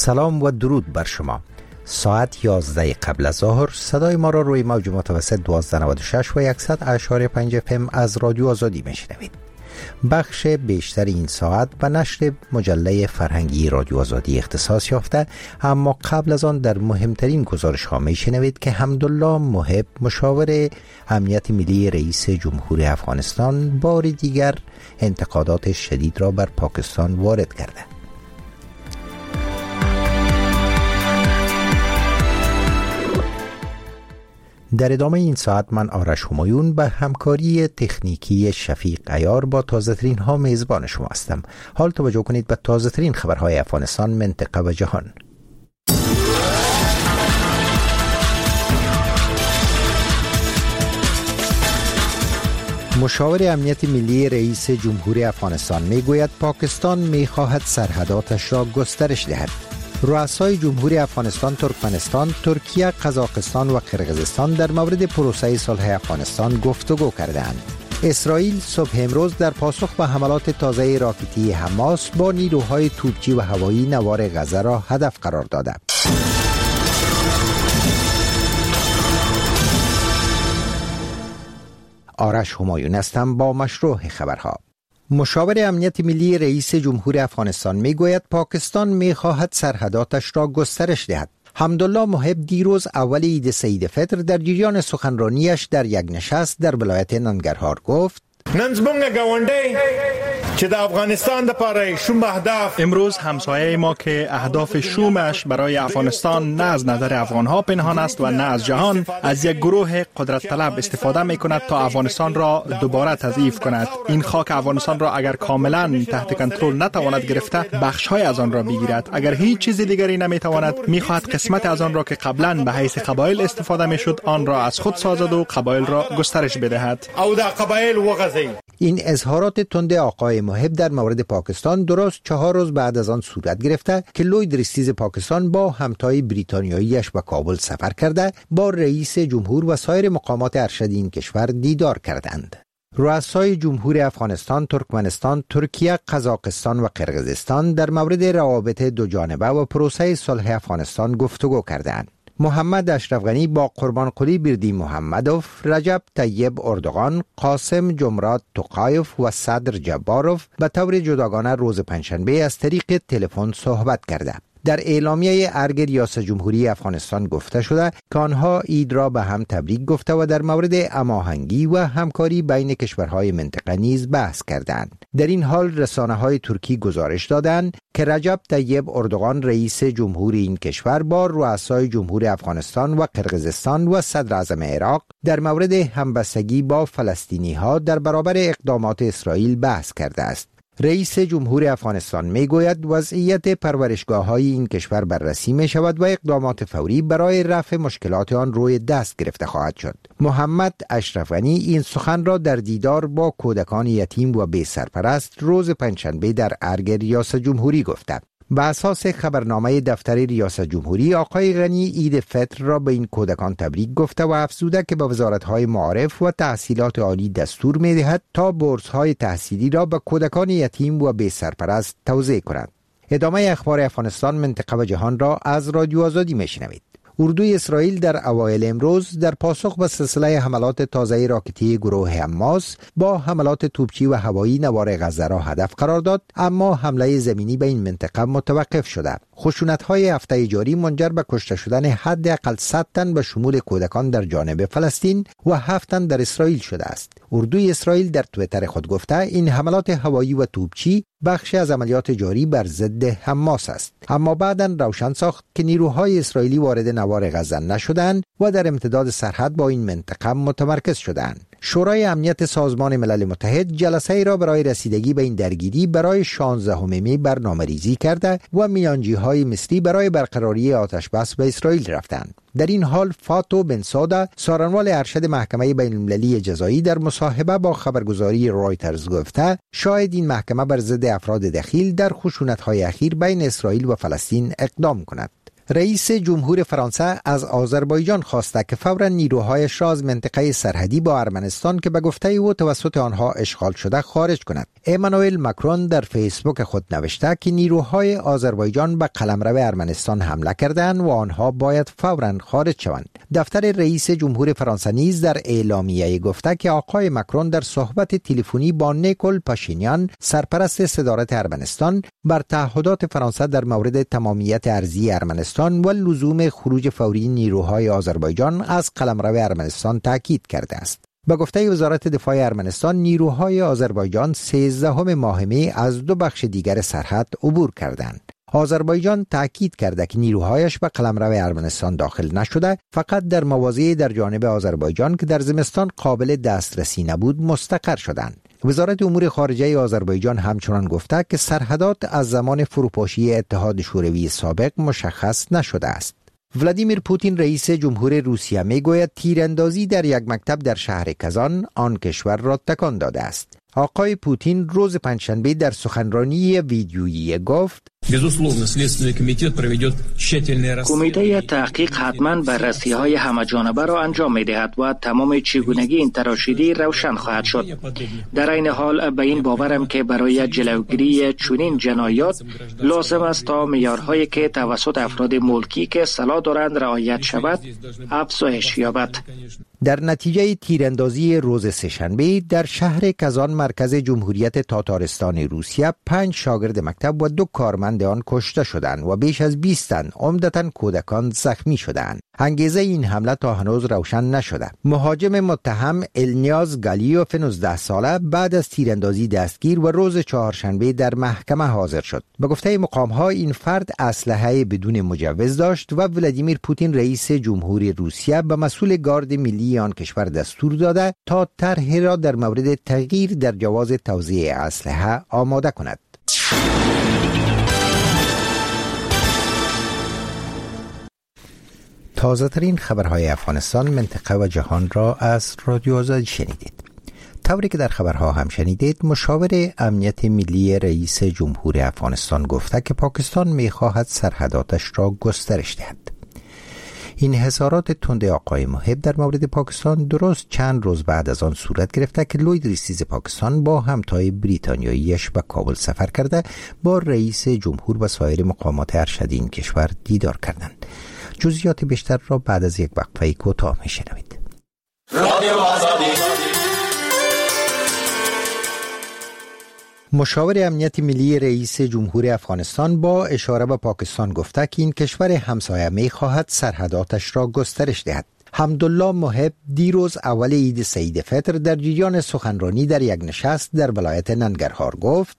سلام و درود بر شما. ساعت 11 قبل از ظهر صدای ما را روی موج متوسط 1296 و 100.5 FM از رادیو آزادی میشنوید. بخش بیشتر این ساعت به نشر مجله فرهنگی رادیو آزادی اختصاص یافته، اما قبل از آن در مهمترین گزارش ها میشنوید که حمدالله محب، مشاور امنیت ملی رئیس جمهور افغانستان، بار دیگر انتقادات شدید را بر پاکستان وارد کرده. در ادامه این ساعت من آرش همایون به همکاری تکنیکی شفیق عیار با تازه ترین ها میزبان شما هستم. حال توجه کنید به تازه ترین خبرهای افغانستان، منطقه و جهان. مشاور امنیت ملی رئیس جمهور افغانستان میگوید پاکستان میخواهد سرحداتش را گسترش دهد. رؤسای جمهوری افغانستان، ترکمنستان، ترکیه، قزاقستان و قرقیزستان در مورد پروسه صلح افغانستان گفتگو کردند. اسرائیل صبح امروز در پاسخ به حملات تازه راکتی حماس با نیروهای توپچی و هوایی نوار غزه را هدف قرار داده. آرش همایون هستم با مشروع خبرها. مشاور امنیت ملی رئیس جمهور افغانستان میگوید پاکستان میخواهد سرحداتش را گسترش دهد. حمدالله محب دیروز اول عید سعید فطر در جریان سخنرانیش در یک نشست در ولایت ننگرهار گفت: امروز همسایه ما که اهداف شومش برای افغانستان نه از نظر افغانها پنهان است و نه از جهان، از یک گروه قدرت طلب استفاده می کند تا افغانستان را دوباره تضعیف کند. این خاک افغانستان را اگر کاملا تحت کنترل نتواند گرفته، بخش‌های از آن را بگیرد. اگر هیچ چیز دیگری نمیتواند، میخواهد قسمت از آن را که قبلا به حیث قبایل استفاده میشد آن را از خود سازد و قبایل را گسترش بدهد. این اظهارات تند آقای محب در مورد پاکستان درست 4 روز بعد از آن صورت گرفته که لوید ریستیز پاکستان با همتای بریتانیاییش به کابل سفر کرده با رئیس جمهور و سایر مقامات ارشد این کشور دیدار کردند. رؤسای جمهور افغانستان، ترکمنستان، ترکیه، قزاقستان و قرقیزستان در مورد روابط دو جانبه و پروسه صلح افغانستان گفتگو کردند. محمد اشرف غنی با قربانقلی بردی محمدوف، رجب طیب اردوغان، قاسم جمرات توقایف و صدر جباروف به طور جداگانه روز پنجشنبه از طریق تلفن صحبت کرده. در اعلامیه ارگ ریاست جمهوری افغانستان گفته شده که آنها عید را به هم تبریک گفته و در مورد هماهنگی و همکاری بین کشورهای منطقه نیز بحث کردند. در این حال رسانه‌های ترکی گزارش دادند که رجب طیب اردوغان رئیس جمهور این کشور با رؤسای جمهور افغانستان و قرقیزستان و صدر اعظم عراق در مورد همبستگی با فلسطینی‌ها در برابر اقدامات اسرائیل بحث کرده است. رئیس جمهور افغانستان میگوید وضعیت پرورشگاه‌های این کشور بررسی می شود و اقدامات فوری برای رفع مشکلات آن روی دست گرفته خواهد شد. محمد اشرف غنی این سخن را در دیدار با کودکان یتیم و بی سرپرست روز پنجشنبه در ارگ ریاست جمهوری گفته. به اساس خبرنامه دفتر ریاست جمهوری، آقای غنی عید فطر را به این کودکان تبریک گفته و افزوده که به وزارت‌های معارف و تحصیلات عالی دستور می‌دهد تا بورس‌های تحصیلی را به کودکان یتیم و بی سرپرست توزیع کنند. ادامه اخبار افغانستان، منطقه و جهان را از رادیو آزادی میشنوید. اردوی اسرائیل در اوایل امروز در پاسخ به سلسله حملات تازه راکتی گروه حماس با حملات توپچی و هوایی نوار غزه را هدف قرار داد، اما حمله زمینی به این منطقه متوقف شده. خشونت‌های هفته جاری منجر به کشته شدن حداقل 100 تن به شمول کودکان در جانب فلسطین و 7 تن در اسرائیل شده است. اردوی اسرائیل در توییتر خود گفته این حملات هوایی و توپچی بخشی از عملیات جاری بر ضد حماس است، اما بعداً روشن ساخت که نیروهای اسرائیلی وارد نوار غزه نشدند و در امتداد سرحد با این منطقه متمرکز شدند. شورای امنیت سازمان ملل متحد جلسه ای را برای رسیدگی به این درگیری برای 16 می برنامه‌ریزی کرده و میانجی‌های مصری برای برقراری آتش‌بس به اسرائیل رفتند. در این حال فاتو بن ساده، سارنوال ارشد محکمه بین‌المللی جزایی، در مصاحبه با خبرگزاری رایترز گفته شاید این محکمه بر ضد افراد دخیل در خشونت‌های اخیر بین اسرائیل و فلسطین اقدام کند. رئیس جمهور فرانسه از آذربایجان خواسته که فوراً نیروهایش را از منطقه سرحدی با ارمنستان که به گفته او توسط آنها اشغال شده خارج کند. امانوئل ماکرون در فیسبوک خود نوشته که نیروهای آذربایجان به قلمرو ارمنستان حمله کردند و آنها باید فوراً خارج شوند. دفتر رئیس جمهور فرانسه نیز در اعلامیه گفته که آقای ماکرون در صحبت تلفنی با نیکول پاشینیان سرپرست صدارت ارمنستان بر تعهدات فرانسه در مورد تمامیت ارضی ارمنستان و لزوم خروج فوری نیروهای آذربایجان از قلمرو ارمنستان تاکید کرده است. به گفته وزارت دفاع ارمنستان، نیروهای آذربایجان 13 ماه می از 2 بخش دیگر سرحد عبور کردند. آذربایجان تاکید کرده که نیروهایش به قلمرو ارمنستان داخل نشده، فقط در مواضع در جانب آذربایجان که در زمستان قابل دسترسی نبود مستقر شدند. وزارت امور خارجه آذربایجان همچنان گفته که سرحدات از زمان فروپاشی اتحاد شوروی سابق مشخص نشده است. ولادیمیر پوتین رئیس جمهور روسیه میگوید تیراندازی در یک مکتب در شهر کازان آن کشور را تکان داده است. آقای پوتین روز پنجشنبه در سخنرانی ویدیویی گفت: کمیته تحقیق حتما بررسی‌های همه‌جانبه را انجام می‌دهد و تمام چگونگی این تراشیدی روشن خواهد شد. در این حال به این باورم که برای جلوگیری چنین جنایات لازم است تا معیارهایی که توسط افراد ملکی که سلاح دارند رعایت شود افزایش یابد. در نتیجه تیراندازی روز سه‌شنبه در شهر کازان مرکز جمهوریت تاتارستان روسیه 5 شاگرد مکتب و 2 کارمند آن کشته شدند و بیش از 20 تن عمدتاً کودکان زخمی شدند. انگیزه این حمله تا هنوز روشن نشده. مهاجم متهم النیاز گالیوف 19 ساله بعد از تیراندازی دستگیر و روز چهارشنبه در محکمه حاضر شد. به گفته مقام‌ها این فرد اسلحه بدون مجوز داشت و ولادیمیر پوتین رئیس جمهور روسیه به مسئول گارد ملی آن کشور دستور داده تا طرحی را در مورد تغییر در جواز توزیع اسلحه آماده کند. تازه ترین خبرهای افغانستان، منطقه و جهان را از رادیو آزادی شنیدید. طوری که در خبرها هم شنیدید، مشاور امنیت ملی رئیس جمهور افغانستان گفته که پاکستان می‌خواهد سرحداتش را گسترش دهد. این حصارات تند آقای محب در مورد پاکستان درست چند روز بعد از آن صورت گرفته که لوید ریستیز پاکستان با همتای بریتانیاییش به کابل سفر کرده با رئیس جمهور و سایر مقامات ارشد این کشور دیدار کردند. جزئیات بیشتر را بعد از یک وقفه کوتاه میشنوید. مشاور امنیت ملی رئیس جمهور افغانستان با اشاره به پاکستان گفته که این کشور همسایه می‌خواهد سرحداتش را گسترش دهد. حمدالله محب دیروز اول عید سعید فطر در جریان سخنرانی در یک نشست در ولایت ننگرهار گفت: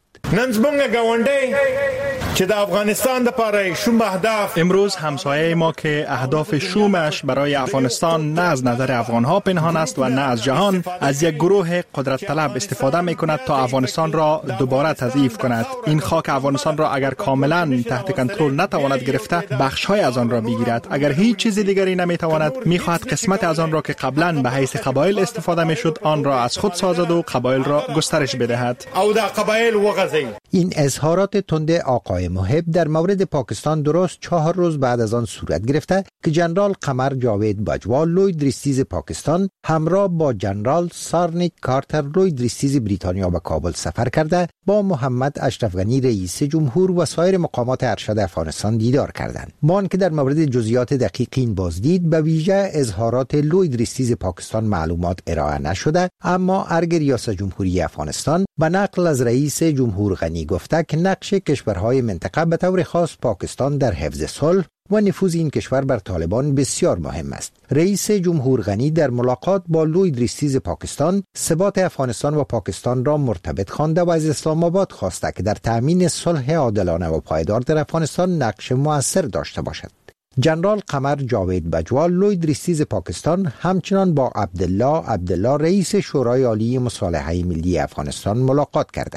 که در افغانستان دپاره شوم اهداف، امروز همسایه ما که اهداف شومش برای افغانستان نه از نظر افغانها پنهان است و نه از جهان، از یک گروه قدرت طلب استفاده می کند تا افغانستان را دوباره تضعیف کند. این خاک افغانستان را اگر کاملا تحت کنترل نتواند گرفته، بخش‌های از آن را بگیرد. اگر هیچ چیز دیگری نمیتواند، میخواهد قسمت از آن را که قبلا به حیث قبایل استفاده میشد آن را از خود سازد و قبایل را گسترش بدهد. او در قبایل وغزی. این اظهارات تند آقای محب در مورد پاکستان درست 4 روز بعد از آن صورت گرفته که جنرال قمر جاوید باجوا لوید ریستیز پاکستان همراه با جنرال سارنیک کارتر لوید ریستیز بریتانیا به کابل سفر کرده با محمد اشرف غنی رئیس جمهور و سایر مقامات ارشد افغانستان دیدار کردند. مان که در مورد جزئیات دقیق این بازدید به ویژه اظهارات لوید ریستیز پاکستان معلومات ارائه نشده، اما ارگ ریاست جمهوری افغانستان به نقل از رئیس جمهور غنی گفته که نقش کشورهای منطقه به طور خاص پاکستان در حفظ صلح و نفوذ این کشور بر طالبان بسیار مهم است. رئیس جمهور غنی در ملاقات با لوید ریستیز پاکستان ثبات افغانستان و پاکستان را مرتبط خوانده و از اسلام آباد خواسته که در تأمین صلح عادلانه و پایدار در افغانستان نقش مؤثر داشته باشد. جنرال قمر جاوید باجوا لوید ریستیز پاکستان همچنان با عبدالله رئیس شورای عالی مصالحه ملی افغانستان ملاقات کرده است.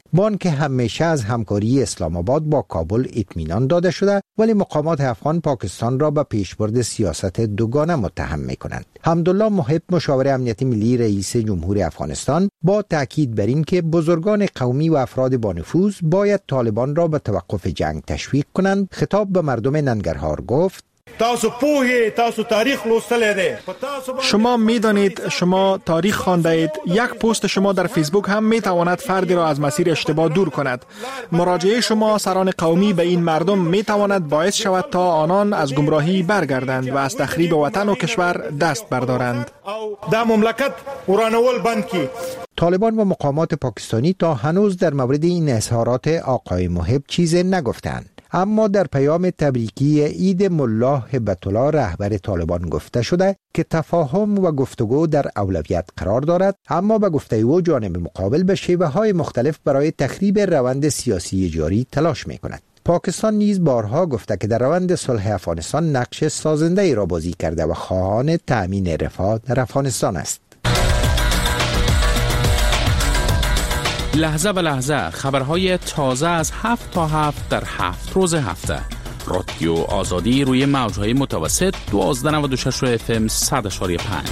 با آنکه همیشه از همکاری اسلام آباد با کابل اطمینان داده شده، ولی مقامات افغان پاکستان را به پیشبرد سیاست دوگانه متهم می‌کنند. حمدالله محب، مشاور امنیتی ملی رئیس جمهور افغانستان، با تاکید بر این که بزرگان قومی و افراد با نفوذ باید طالبان را به توقف جنگ تشویق کنند، خطاب به مردم ننگرهار گفت: تاسو تاریخ لوستل ده. شما میدانید، شما تاریخ خوانده اید. یک پست شما در فیسبوک هم میتواند فردی را از مسیر اشتباه دور کند. مراجعه شما سران قومی به این مردم میتواند باعث شود تا آنان از گمراهی برگردند و از تخریب وطن و کشور دست بردارند. دا مملکت ورانول بند کی. طالبان و مقامات پاکستانی تا هنوز در مورد این اظهارات آقای محب چیزی نگفتند. اما در پیام تبریکی عید ملا هبت الله رهبر طالبان گفته شده که تفاهم و گفتگو در اولویت قرار دارد، اما به گفته او جانب مقابل به شیوه‌های مختلف برای تخریب روند سیاسی جاری تلاش می‌کند. پاکستان نیز بارها گفته که در روند صلح افغانستان نقش سازنده‌ای را بازی کرده و خواهان تأمین رفاه در افغانستان است. لحظه به لحظه خبرهای تازه از 7 تا 7 در 7 روز هفته. رادیو آزادی روی موجهای متوسط 1296 FM 100.5.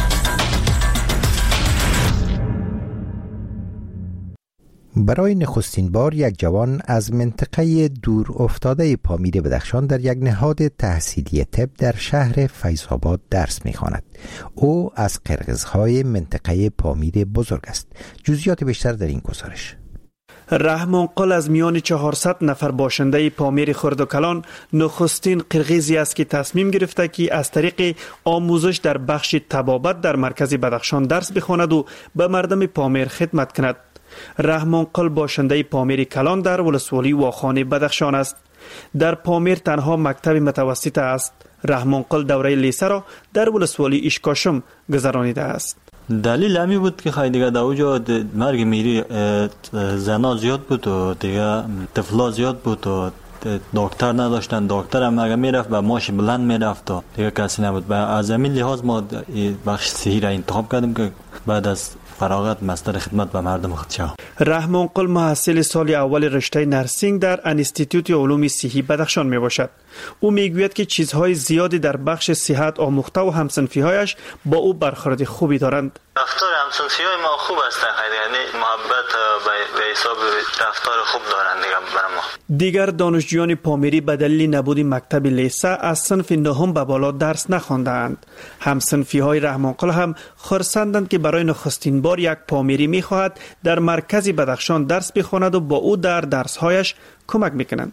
برای نخستین بار یک جوان از منطقه دور افتاده پامیر بدخشان در یک نهاد تحصیلی طب در شهر فیض‌آباد درس می‌خواند. او از قرغزهای منطقه پامیر بزرگ است. جزئیات بیشتر در این گزارش. رحمان قل از میان 400 نفر باشنده پامیر خردوکلان نخستین قرغیزی است که تصمیم گرفته که از طریق آموزش در بخش طبابت در مرکز بدخشان درس بخواند و به مردم پامیر خدمت کند. رحمان قل باشنده پامیر کلان در ولسوالی واخان بدخشان است. در پامیر تنها مکتب متوسط است. رحمان قل دوره لیسه را در ولسوالی اشکاشم گذرانیده است. دلیل همی بود که خیلی دیگه در اونجا مرگ میری زنا زیاد بود و دیگه طفلا زیاد بود و دکتر نداشتن. دکتر هم اگه میرفت به ماش بلند میرفت و دیگه کسی نبود. از همین لحاظ ما بخش صحی را انتخاب کردیم که بعد از فراغت مصدر خدمت به مردم خود شد. رحمان قل محصل سال اول رشته نرسینگ در انستیتوت علوم صحی بدخشان می باشد. او میگوید که چیزهای زیادی در بخش صحت آموخته و همسنفی‌هایش با او برخورد خوبی دارند. رفتار همسنفی‌های ما خوب است، یعنی محبت به حساب رفتار خوب دارند دیگه برای ما. دیگر دانشجویان پامیری به دلیل نبود مکتب لیسه از صنف نهم به بالا درس نخواندند. همسنفی‌های رحمان قل هم خرسندند که برای نخستین بار یک پامیری می‌خواهد در مرکز بدخشان درس بخواند و با او در درس‌هایش کمک می‌کنند.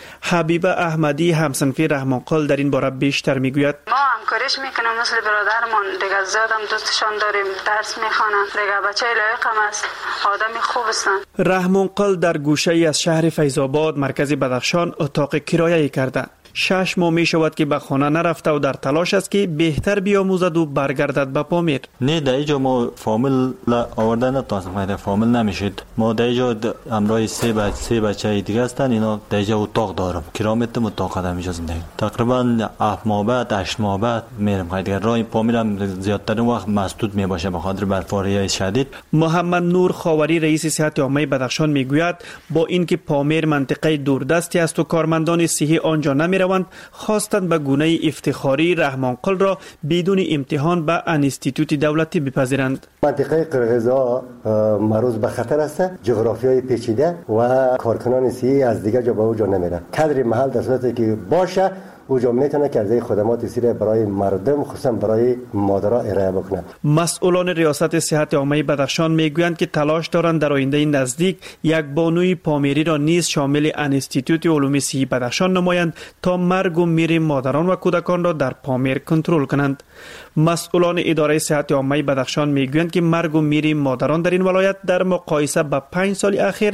حبیبه احمدی همسنفی رحمان قل در این باره بیشتر میگوید: ما همکاریش میکنیم مثل برادرمون دیگه، زیادم دوستشان داریم، درس میخوانن دیگه، بچه لایق هم است، آدمی خوب هستن. رحمان قل در گوشه ای از شهر فیض‌آباد مرکز بدخشان اتاق کرایه کرده. 6 ماه می شود که به خانه نرفته و در تلاش است که بهتر بیاموزد و برگردد به پامیر. نه در اینجا ما فامیل آورده نتونستم، فامیل نمیشید. ما در اینجا همراه 3 بچه دیگه هستن، اینا در اینجا اتاق دارم، کرامت اتاق قدم اینجا زندگی. تقریبا 7 ماه بعد 8 ماه بعد میرم. دیگه راه پامیر هم زیادترین وقت مسدود می باشه به خاطر برفاری شدید. محمد نور خاوری رئیس صحت عامه بدخشان میگوید با اینکه پامیر منطقه دوردستی است و کارمندان صحی آنجا نمیروند، خواستند به گونه افتخاری رحمان قل را بدون امتحان به انستیتوت دولتی بپذیرند. منطقه قرغزها معروض به خطر است، جغرافیای پیچیده و کارکنان صحی از دیگر جا به اونجا نمیرن. کادر محل در صورتی که باشه اونجا میتونه که از خدمات صحی برای مردم خصوصا برای مادرها ارائه بکنه. مسئولان ریاست صحت عامه بدخشان میگویند که تلاش دارند در آینده نزدیک یک بانوی پامیری را نیز شامل انستیتوت علوم صحی بدخشان نمایند تا مرگ و میر مادران و کودکان را در پامیر کنترل کنند. مسئولان اداره صحت عامه بدخشان میگویند که مرگ و میر مادران در این ولایت در مقایسه با 5 سال اخیر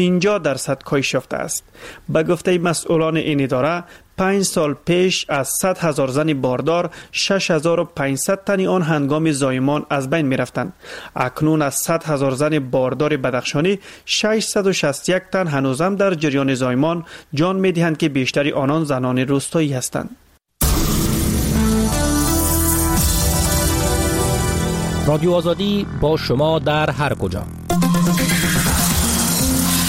50% کاهش یافته است. به گفته مسئولان این اداره 5 سال پیش از 100,000 زن باردار 6,500 تن آن هنگام زایمان از بین می رفتند. اکنون از 100,000 زن باردار بدخشانی 661 تن هنوزم در جریان زایمان جان می دهند که بیشتری آنان زنان روستایی هستند. رادیو آزادی با شما در هر کجا.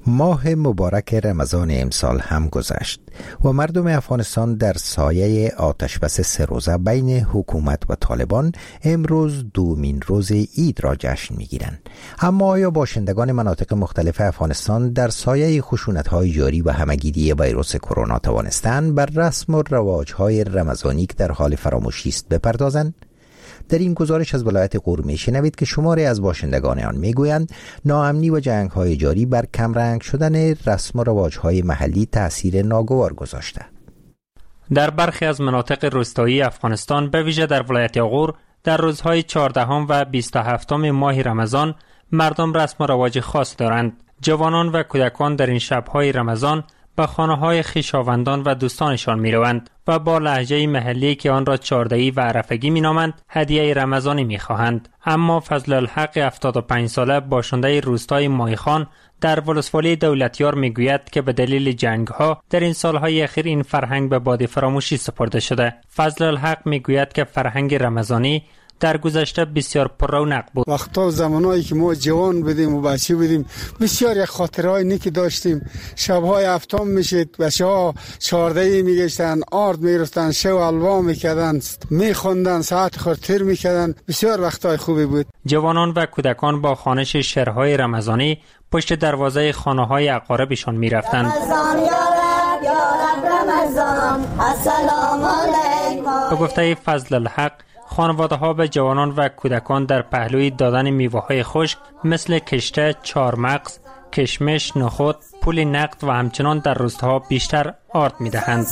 ماه مبارک رمضان امسال هم گذشت و مردم افغانستان در سایه آتشبس 3 روزه بین حکومت و طالبان امروز دومین روز عید را جشن می‌گیرند. اما آیا باشندگان مناطق مختلف افغانستان در سایه خشونت‌های جاری و همه‌گیری ویروس کرونا توانستند بر رسم و رواج‌های رمضانی که در حال فراموشی است بپردازند؟ در این گزارش از ولایت غور میشنوید که شماری از باشندگان آن میگویند ناامنی و جنگ‌های جاری بر کمرنگ شدن رسم و رواج‌های محلی تأثیر ناگوار گذاشته. در برخی از مناطق روستایی افغانستان به ویژه در ولایت غور در روزهای 14 و 27 ماه رمضان مردم رسم و رواج خاص دارند. جوانان و کودکان در این شب‌های رمضان به خانه‌های خویشاوندان و دوستانشان می‌روند و با لهجه محلی که آن را چاردهی و عرفگی می‌نامند هدیه رمضانی می‌خواهند. اما فضل الحق 75 ساله باشنده روستای مایخان در ولسوالی دولتیار میگوید که به دلیل جنگ‌ها در این سال‌های اخیر این فرهنگ به باد فراموشی سپرده شده. فضل الحق میگوید که فرهنگ رمضانی در گذشته بسیار پر رونق بود. وقتا و زمانایی که ما جوان بودیم و بچه بودیم بسیار یک خاطرهای نیکی داشتیم. شب‌های هفتم میشد، بچه‌ها 14 میگشتن، آرد میرفتن، شو الوا میکردن، میخوندن، ساعت خاطر میکردن. بسیار وقتای خوبی بود. جوانان و کودکان با خوانش شعرهای رمضانی پشت دروازه خانه‌های اقاربشان میرفتند. رمضان یا رب رمضان السلام علیکم. به گفته فضل الحق خانواده‌ها به جوانان و کودکان در پهلوی دادن میوه‌های خشک مثل کشته، چارمغز، کشمش، نخود، پول نقد و همچنان در روستاها بیشتر آرد می‌دهند.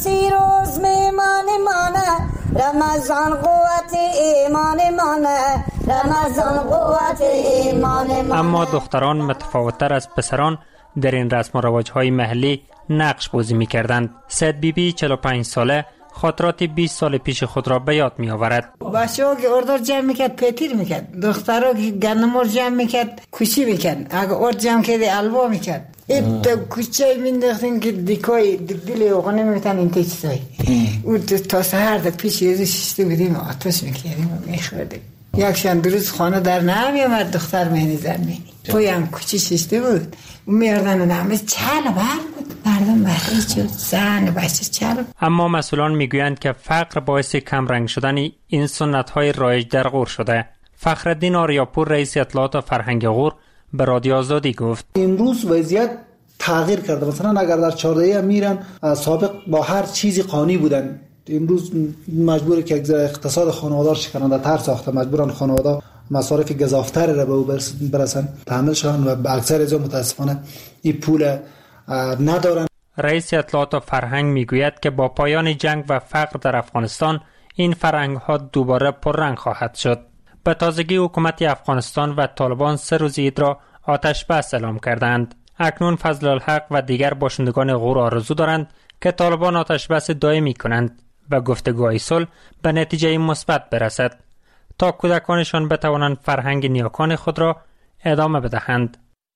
اما دختران متفاوت‌تر از پسران در این رسم و رواج‌های محلی نقش بازی می‌کردند. سید بیبی 45 ساله خاطرات 20 سال پیش خود را به یاد می آورد. بچه‌ها که اردار جمع میکرد پیتیر میکرد، دخترها که گندم جمع میکرد کوچی میکرد، اگه ارد جمع کرده الوا میکرد. این کوچه مینداختیم که دیکای دل اوغانه میتن این چیزایی. او تا سحر در پیش یه شیشته بودیم آتش میکردیم و میخوردیم. یکشان روز خانه در نمیامد دختر مهنی زمینی. توی هم کوچه شیشته بود. اون میاردن و نامه چل بر بود. مردم برای چون زن بچه چل. اما مسئولان میگویند که فقر باعث کم رنگ شدن این سنت‌های رایج در غور شده. فخرالدین آریاپور رئیس اطلاعات و فرهنگ غور به رادیو آزادی گفت امروز وضعیت تغییر کرده. مثلا اگر در 14 میرن سابق با هر چیزی قانی بودن، امروز مجبوره که اقتصاد خانوادار شکننده تر ساخته، مجبورن خانواده مصارف گزافتر را به او برسن تحمل شدن و به اکثر از متاسفانه این پول ندارن. رئیس اطلاعات و فرهنگ میگوید که با پایان جنگ و فقر در افغانستان این فرهنگ ها دوباره پررنگ خواهد شد. به تازگی حکومت افغانستان و طالبان 3 روز عید را آتش بس اعلام کردند. اکنون فضل الحق و دیگر باشندگان غور آرزو دارند که طالبان آتش بس دائمی کنند و گفتگوهای صلح به نتیجه مثبت برسد تا کودکانشان بتوانند فرهنگ نیاکان خود را ادامه بدهند.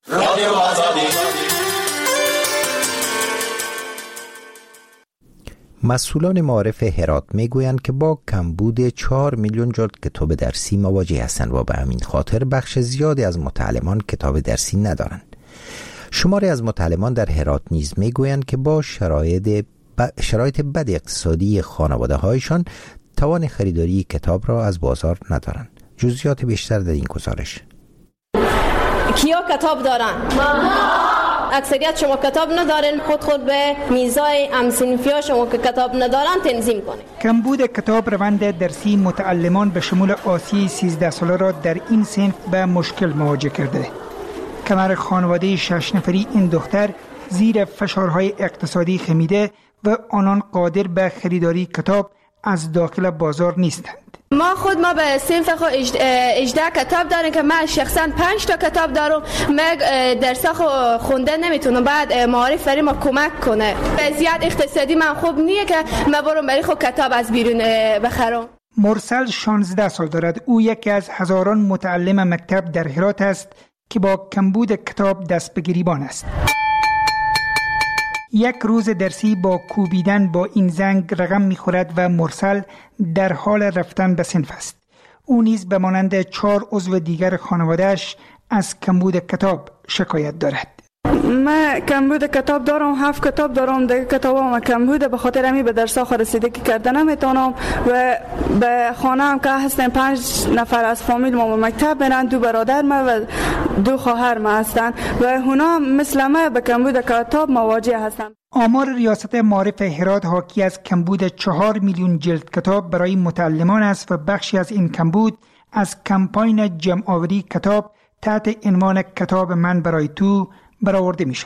مسئولان معارف هرات میگویند که با کمبود 4 میلیون جلد کتاب درسی مواجه هستند و به همین خاطر بخش زیادی از متعلمان کتاب درسی ندارند. شماری از متعلمان در هرات نیز میگویند که با شرایط بد اقتصادی خانواده هایشان توان خریداری کتاب را از بازار ندارند. جزئیات بیشتر در این گزارش. کیا کتاب دارن؟ اکثریت شما کتاب ندارن، خود به میزای همسنفیا شما که کتاب ندارن تنظیم کنید. کمبود کتاب روند درسی متعلمان به شمول آسیه 13 ساله را در این صنف به مشکل مواجه کرده. کمر خانواده 6 نفری این دختر زیر فشارهای اقتصادی خمیده و آنان قادر به خریداری کتاب از داخل بازار نیستند. ما به صنف خود 18 کتاب داریم که من شخصا 5 تا کتاب دارم. من درس خونده نمیتونم، بعد معارف برای ما کمک کنه. وضعیت اقتصادی من خوب نیه که من برم برای خود کتاب از بیرون بخرم. مرسل 16 سال دارد. او یکی از هزاران متعلم مکتب در هرات است که با کمبود کتاب دست به گریبان است. یک روز درسی با کوبیدن با این زنگ رقم می‌خورد و مرسل در حال رفتن به صنف است. او نیز به مانند 4 عضو دیگر خانواده‌اش از کمبود کتاب شکایت دارد. من کمبود کتاب دارم، 7 کتاب دارم. دیگه کتابام کمبود، به خاطر همین به درس‌ها رسیدگی کرده نمیتونم و به خانه هم که هستن 5 نفر از فامیل ما مکتب برن، 2 برادر ما و 2 خواهر ما هستن و اونا مثل ما به کمبود کتاب مواجه هستن. آمار ریاست معارف هرات حاکی از کمبود 4 میلیون جلد کتاب برای متعلمان است و بخشی از این کمبود از کمپاین جمع‌آوری کتاب تحت عنوان کتاب من برای تو برآورده می شود.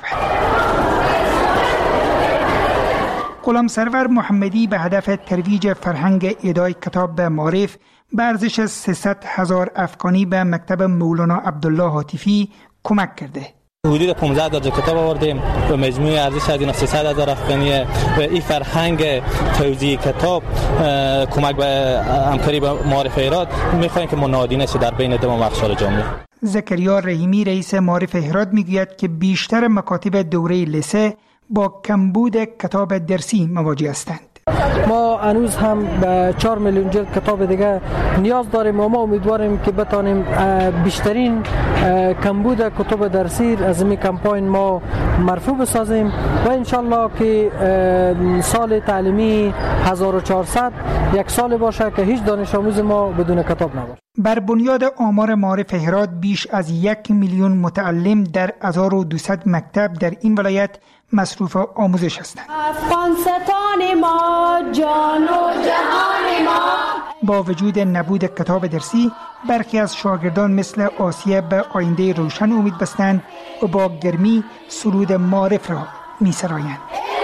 غلام سرور محمدی به هدف ترویج فرهنگ اهدای کتاب به معارف به ارزش 300,000 افغانی به مکتب مولانا عبدالله هاتفی کمک کرده. حدود 15,000 کتاب آوردیم و مجموع ارزش از این 300,000 افغانی و این فرهنگ توزیع کتاب کمک به همکاری با معارف هرات می‌خوایم که منادینه شه در بین تمام اقشار جامعه. زکریا رحیمی رئیس معارف هرات میگوید که بیشتر مکاتب دوره لیسه با کمبود کتاب درسی مواجه هستند. ما هنوز هم به 4 میلیون جلد کتاب دیگه نیاز داریم و ما امیدواریم که بتانیم بیشترین کمبود کتاب درسی از این کمپاین ما مرفوع بسازیم و انشالله که سال تعلیمی 1400 یک سال باشه که هیچ دانش آموز ما بدون کتاب نباشه. بر بنیاد آمار معارف هرات بیش از 1 میلیون متعلم در 1200 مکتب در این ولایت مصروف آموزش هستند. افغانستان ما، جان و جهان ما. با وجود نبود کتاب درسی، برخی از شاگردان مثل آسیه به آینده روشن امید بستند و با گرمی سرود معارف را می سرایند.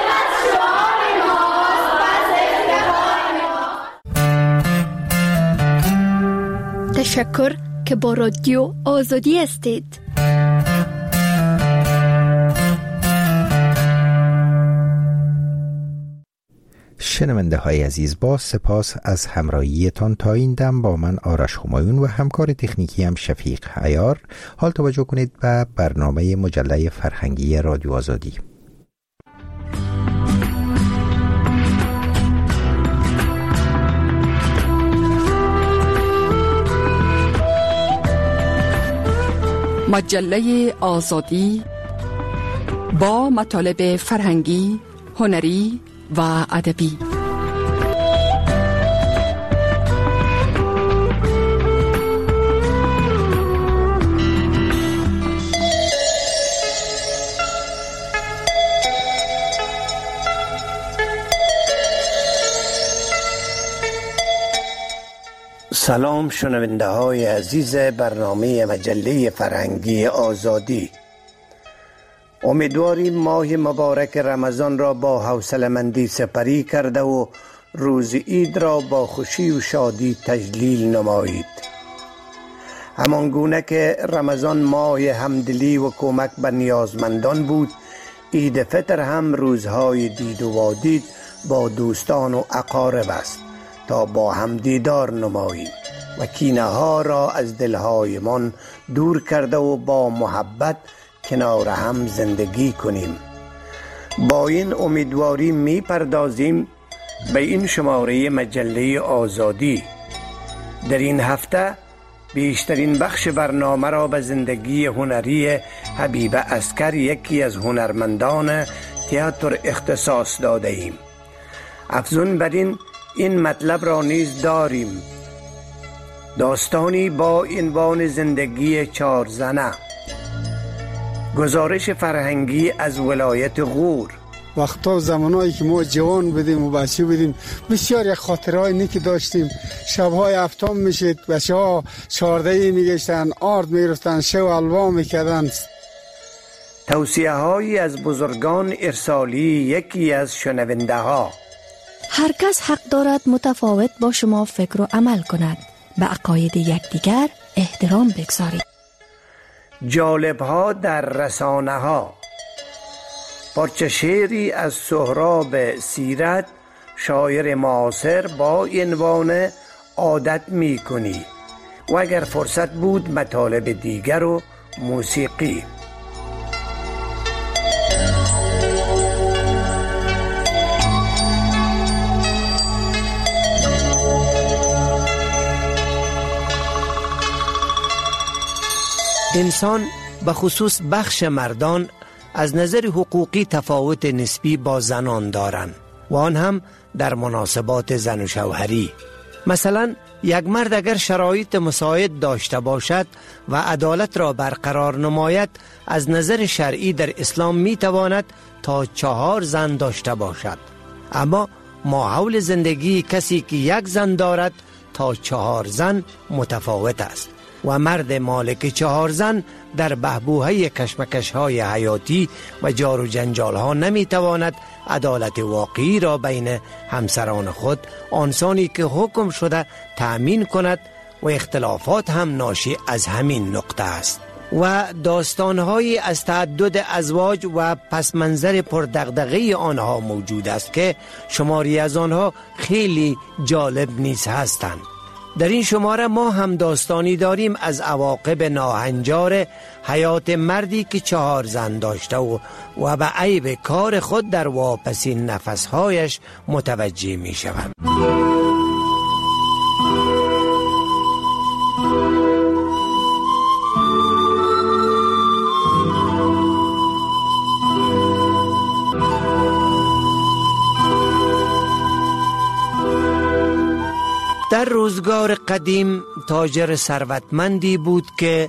تشکر که با رادیو آزادی هستید. شنونده های عزیز، با سپاس از همراهیتان تا این دم با من آرش همایون و همکار تکنیکی هم شفیق عیار. حال توجه کنید به برنامه مجله فرهنگی رادیو آزادی. مجله آزادی با مطالب فرهنگی، هنری و ادبی. سلام شنونده های عزیز برنامه مجله فرهنگی آزادی. امیدواریم ماه مبارک رمضان را با حوصله‌مندی سپری کرده و روز عید را با خوشی و شادی تجلیل نمایید. همان گونه که رمضان ماه همدلی و کمک به نیازمندان بود، عید فطر هم روزهای دید و وادید با دوستان و اقارب است تا با هم دیدار نماییم و کینه ها را از دلهای من دور کرده و با محبت کنار هم زندگی کنیم. با این امیدواری می پردازیم به این شماره مجله آزادی. در این هفته بیشترین بخش برنامه را به زندگی هنری حبیب عسکر، یکی از هنرمندان تئاتر اختصاص داده ایم. افزون بر این مطلب را نیز داریم داستانی با عنوان زندگی 4 زنه، گزارش فرهنگی از ولایت غور. وقتا زمانایی که ما جوان بودیم و بچه بودیم بسیار یک خاطرهای نیکی داشتیم. شبهای هفتم میشد، بچه ها 14 میگشتن، آرد میرفتن، شو الوا میکردن. توصیه هایی از بزرگان ارسالی یکی از شنونده ها. هر کس حق دارد متفاوت با شما فکر و عمل کند. به عقاید یکدیگر احترام بگذارید. جالب ها در رسانه ها. پارچه شعری از سهراب سیرت، شاعر معاصر، با عنوان عادت می کنی و اگر فرصت بود مطالب دیگر و موسیقی. انسان به خصوص بخش مردان از نظر حقوقی تفاوت نسبی با زنان دارند و آن هم در مناسبات زن و شوهری. مثلا یک مرد اگر شرایط مساعد داشته باشد و عدالت را برقرار نماید، از نظر شرعی در اسلام می تواند تا 4 زن داشته باشد. اما ماحول زندگی کسی که یک زن دارد تا 4 زن متفاوت است و مرد مالک 4 زن در بحبوحه کشمکش‌های حیاتی و جار و جنجال ها نمی تواند عدالت واقعی را بین همسران خود، آنسانی که حکم شده، تأمین کند و اختلافات هم ناشی از همین نقطه است. و داستان‌هایی از تعدد ازواج و پس منظر پردغدغه آنها موجود است که شماری از آنها خیلی جالب نیز هستند. در این شماره ما هم داستانی داریم از عواقب ناهنجار حیات مردی که 4 زن داشته و به عیب کار خود در واپسین نفسهایش متوجه می شود. در روزگار قدیم تاجر ثروتمندی بود که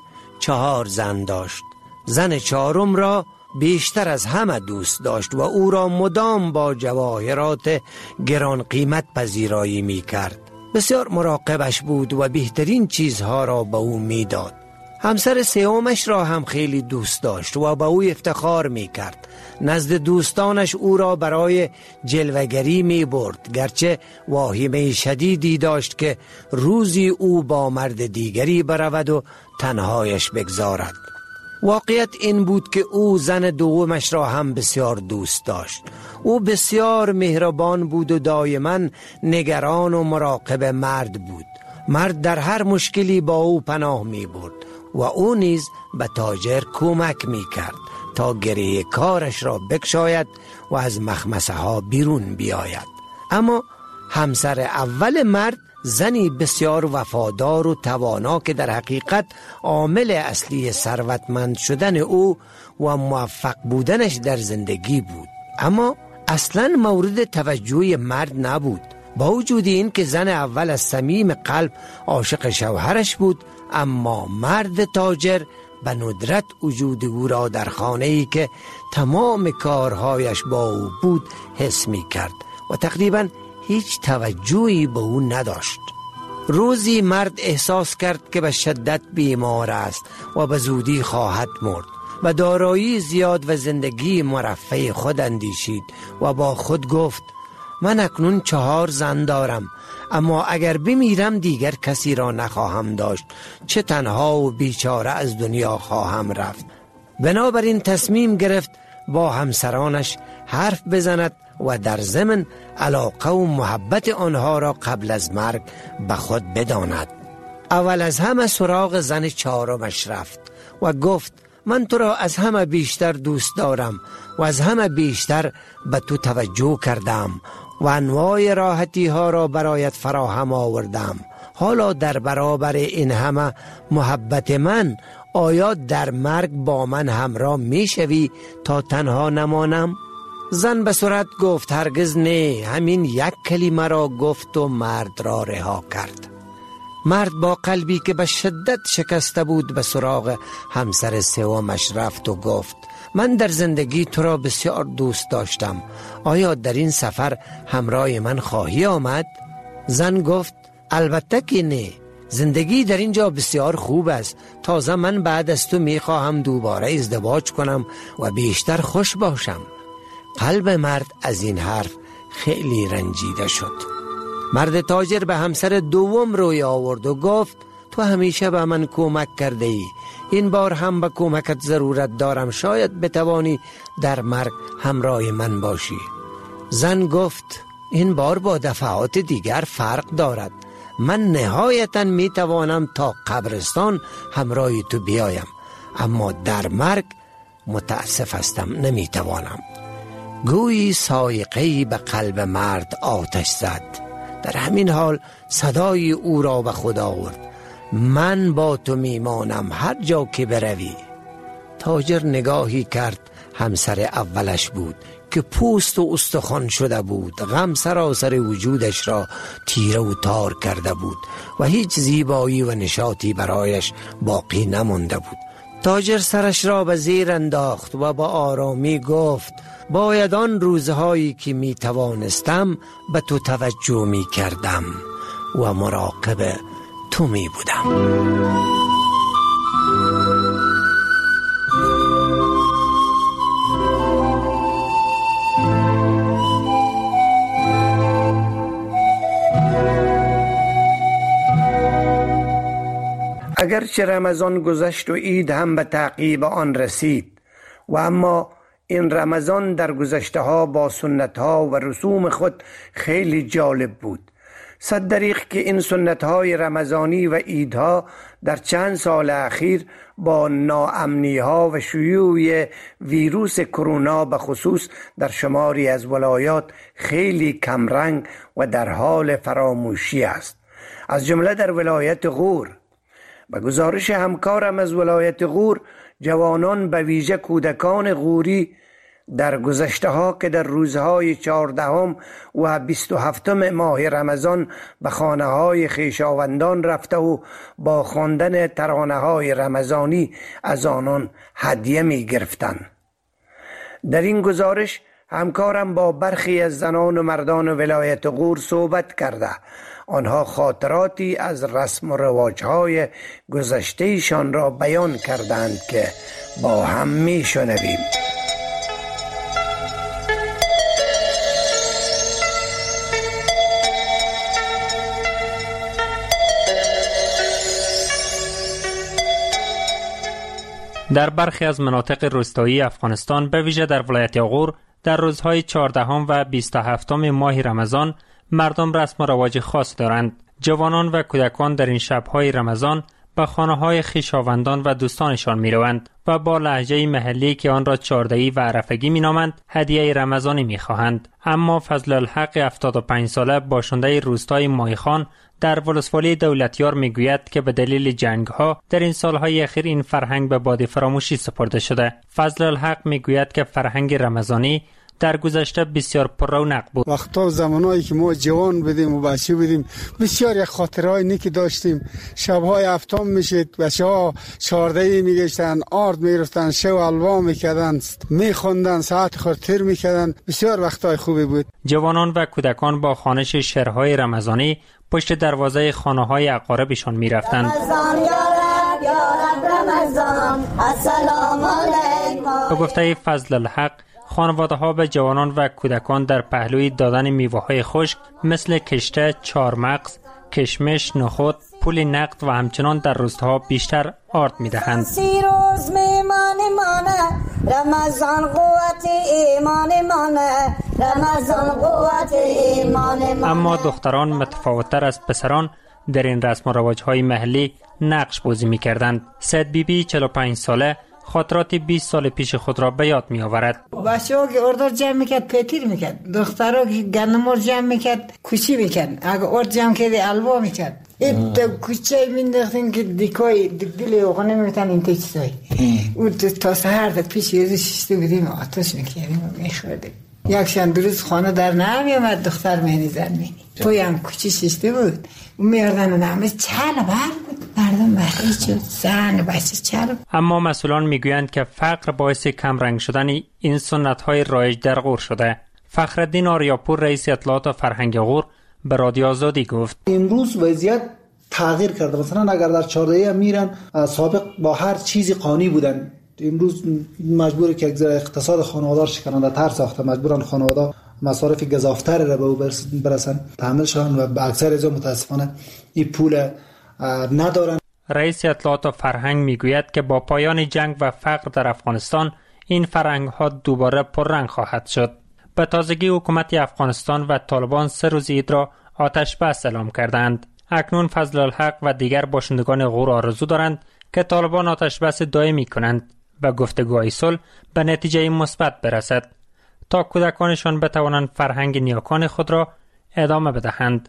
4 زن داشت. زن 4م را بیشتر از همه دوست داشت و او را مدام با جواهرات گران قیمت پذیرایی می کرد. بسیار مراقبش بود و بهترین چیزها را به او می داد. همسر 3مش را هم خیلی دوست داشت و به او افتخار می کرد. نزد دوستانش او را برای جلوگری می برد، گرچه واهمه شدیدی داشت که روزی او با مرد دیگری برود و تنهایش بگذارد. واقعیت این بود که او زن دومش را هم بسیار دوست داشت. او بسیار مهربان بود و دائما نگران و مراقب مرد بود. مرد در هر مشکلی با او پناه می برد و او نیز به تاجر کمک می کرد تا گره کارش را بکشاید و از مخمسه ها بیرون بیاید. اما همسر اول مرد زنی بسیار وفادار و توانا که در حقیقت عامل اصلی ثروتمند شدن او و موفق بودنش در زندگی بود، اما اصلا مورد توجه مرد نبود. با وجود این که زن اول از صمیم قلب عاشق شوهرش بود، اما مرد تاجر به ندرت وجود او را در خانه‌ای که تمام کارهایش با او بود حس می کرد و تقریبا هیچ توجهی به او نداشت. روزی مرد احساس کرد که به شدت بیمار است و به زودی خواهد مرد. به دارایی زیاد و زندگی مرفه خود اندیشید و با خود گفت: من اکنون 4 زن دارم، اما اگر بمیرم دیگر کسی را نخواهم داشت، چه تنها و بیچاره از دنیا خواهم رفت. بنابراین تصمیم گرفت با همسرانش حرف بزند و در ضمن علاقه و محبت آنها را قبل از مرگ به خود بداند. اول از همه سراغ زن 4مش رفت و گفت: من تو را از همه بیشتر دوست دارم و از همه بیشتر به تو توجه کردم و انواع راحتی ها را برایت فراهم آوردم. حالا در برابر این همه محبت من، آیا در مرگ با من همراه می شوی تا تنها نمانم؟ زن به سرعت گفت: هرگز نه. همین یک کلمه را گفت و مرد را رها کرد. مرد با قلبی که به شدت شکسته بود به سراغ همسر 3مش رفت و گفت: من در زندگی تو را بسیار دوست داشتم، آیا در این سفر همراه من خواهی آمد؟ زن گفت: البته که نه، زندگی در اینجا بسیار خوب است. تازه من بعد از تو می خواهم دوباره ازدواج کنم و بیشتر خوش باشم. قلب مرد از این حرف خیلی رنجیده شد. مرد تاجر به همسر دوم روی آورد و گفت: تو همیشه به من کمک کرده ای، این بار هم به کمکت ضرورت دارم، شاید بتوانی در مرگ همراه من باشی. زن گفت: این بار با دفعات دیگر فرق دارد، من نهایتا می توانم تا قبرستان همراه تو بیایم، اما در مرگ متاسف هستم نمی توانم. گویی سایقه‌ای به قلب مرد آتش زد. در همین حال صدای او را به خود آورد: من با تو میمانم هر جا که بروی. تاجر نگاهی کرد همسر اولش بود که پوست و استخوان شده بود. غم سراسر وجودش را تیره و تار کرده بود و هیچ زیبایی و نشاطی برایش باقی نمانده بود. تاجر سرش را به زیر انداخت و با آرامی گفت باید آن روزهایی که می توانستم به تو توجه می کردم و مراقب تو می بودم. اگرچه رمضان گذشت و عید هم به تعقیب آن رسید و اما این رمضان در گذشته ها با سنت ها و رسوم خود خیلی جالب بود. صد دریغ که این سنت های رمضانی و عیدها در چند سال اخیر با ناامنی ها و شیوع ویروس کرونا به خصوص در شماری از ولایات خیلی کمرنگ و در حال فراموشی است. از جمله در ولایت غور. به گزارش همکارم از ولایت غور، جوانان به ویژه کودکان غوری در گذشته ها که در روزهای 14 و 27 ماه رمضان به خانه های خویشاوندان رفته و با خواندن ترانه های رمضانی از آنان هدیه می گرفتند. در این گزارش همکارم با برخی از زنان و مردان ولایت غور صحبت کرده. آنها خاطراتی از رسم و رواج‌های گذشته‌شان را بیان کردند که با هم می‌شنویم. در برخی از مناطق روستایی افغانستان به ویژه در ولایت غور در روزهای 14 و 27 ماه رمضان مردم رسم و رواج خاص دارند. جوانان و کودکان در این شب‌های رمضان به خانه‌های خویشاوندان و دوستانشان می‌روند و با لهجه محلی که آن را چارده‌ای و عرفگی می‌نامند هدیه رمضانی می‌خواهند. اما فضل الحق 75 ساله باشنده روستای مایخان در ولسوالی دولتیار میگوید که به دلیل جنگ‌ها در این سال‌های اخیر این فرهنگ به باد فراموشی سپرده شده. فضل الحق میگوید که فرهنگ رمضانی در گذشته بسیار پر رونق بود. وقتا زمانایی که ما جوان بودیم و بچه بودیم بسیار یک خاطرهای نیکی داشتیم. شب‌های هفتم میشد، بچه‌ها 14 میگشتن، آرد میرفتن، شو الوا میکردن، میخوندن، ساعت خاطر میکردن. بسیار وقتای خوبی بود. جوانان و کودکان با خوانش شعرهای رمضانی پشت دروازه خانه‌های اقاربشان میرفتند. رمضان یا رب رمضان السلام علیکم. به گفته فضل الحق خانواده ها به جوانان و کودکان در پهلوی دادن میوه های خشک مثل کشته، چارمغز، کشمش، نخود، پول نقد و همچنان در روزها بیشتر آرد می دهند. روز میمان مانه رمضان قوت ایمان مانه رمضان قوت ایمان مانه. اما دختران متفاوت‌تر از پسران در این رسم و رواج‌های محلی نقش بازی می کردند. سید بیبی 45 ساله خاطرات 20 سال پیش خود را به یاد می آورد. بچه‌ها که اردار جمع میکرد پیتیر میکرد، دخترها که گندم جمع میکرد کوچی میکرد، اگه ارد جمع کردی الوا میکرد. این کوچه مینداختیم که دیکای دل اوغانه میتن این چیزایی. اون تا سحر تا پیش یه شیشته بودیم آتش میکردیم و میخوردیم. یکشان درست خانه در نمیامد دختر مهنی زنی. توی هم کوچی شیشته بود. اون میاردن و همه چل بر بود. مردم بخیل شد، زن بچه چل. اما مسئولان میگویند که فقر باعث کمرنگ شدن این سنت‌های رایج در غور شده. فخرالدین آریاپور رئیس اطلاعات و فرهنگ غور به رادیو آزادی گفت امروز وضعیت تغییر کرده. مثلا اگر در 14 میرن سابق با هر چیزی قانی بودن، امروز مجبوره که اقتصاد خانوادار شکنن، در تر ساخته مجبورن خانواده مصارف گزافتر را به او برسن تحمل شدن و به اکثر از متاسفانه این پول ندارن. رئیس اطلاعات و فرهنگ میگوید که با پایان جنگ و فقر در افغانستان این فرهنگ ها دوباره پررنگ خواهد شد. به تازگی حکومت افغانستان و طالبان 3 روز عید را آتش بس اعلام کردند. اکنون فضل الحق و دیگر باشندگان غور آرزو دارند که طالبان آتش بس دائمی کنند و گفتگوهای صلح به نتیجه مثبت برسد تا کودکانشان بتوانند فرهنگ نیاکان خود را ادامه بدهند.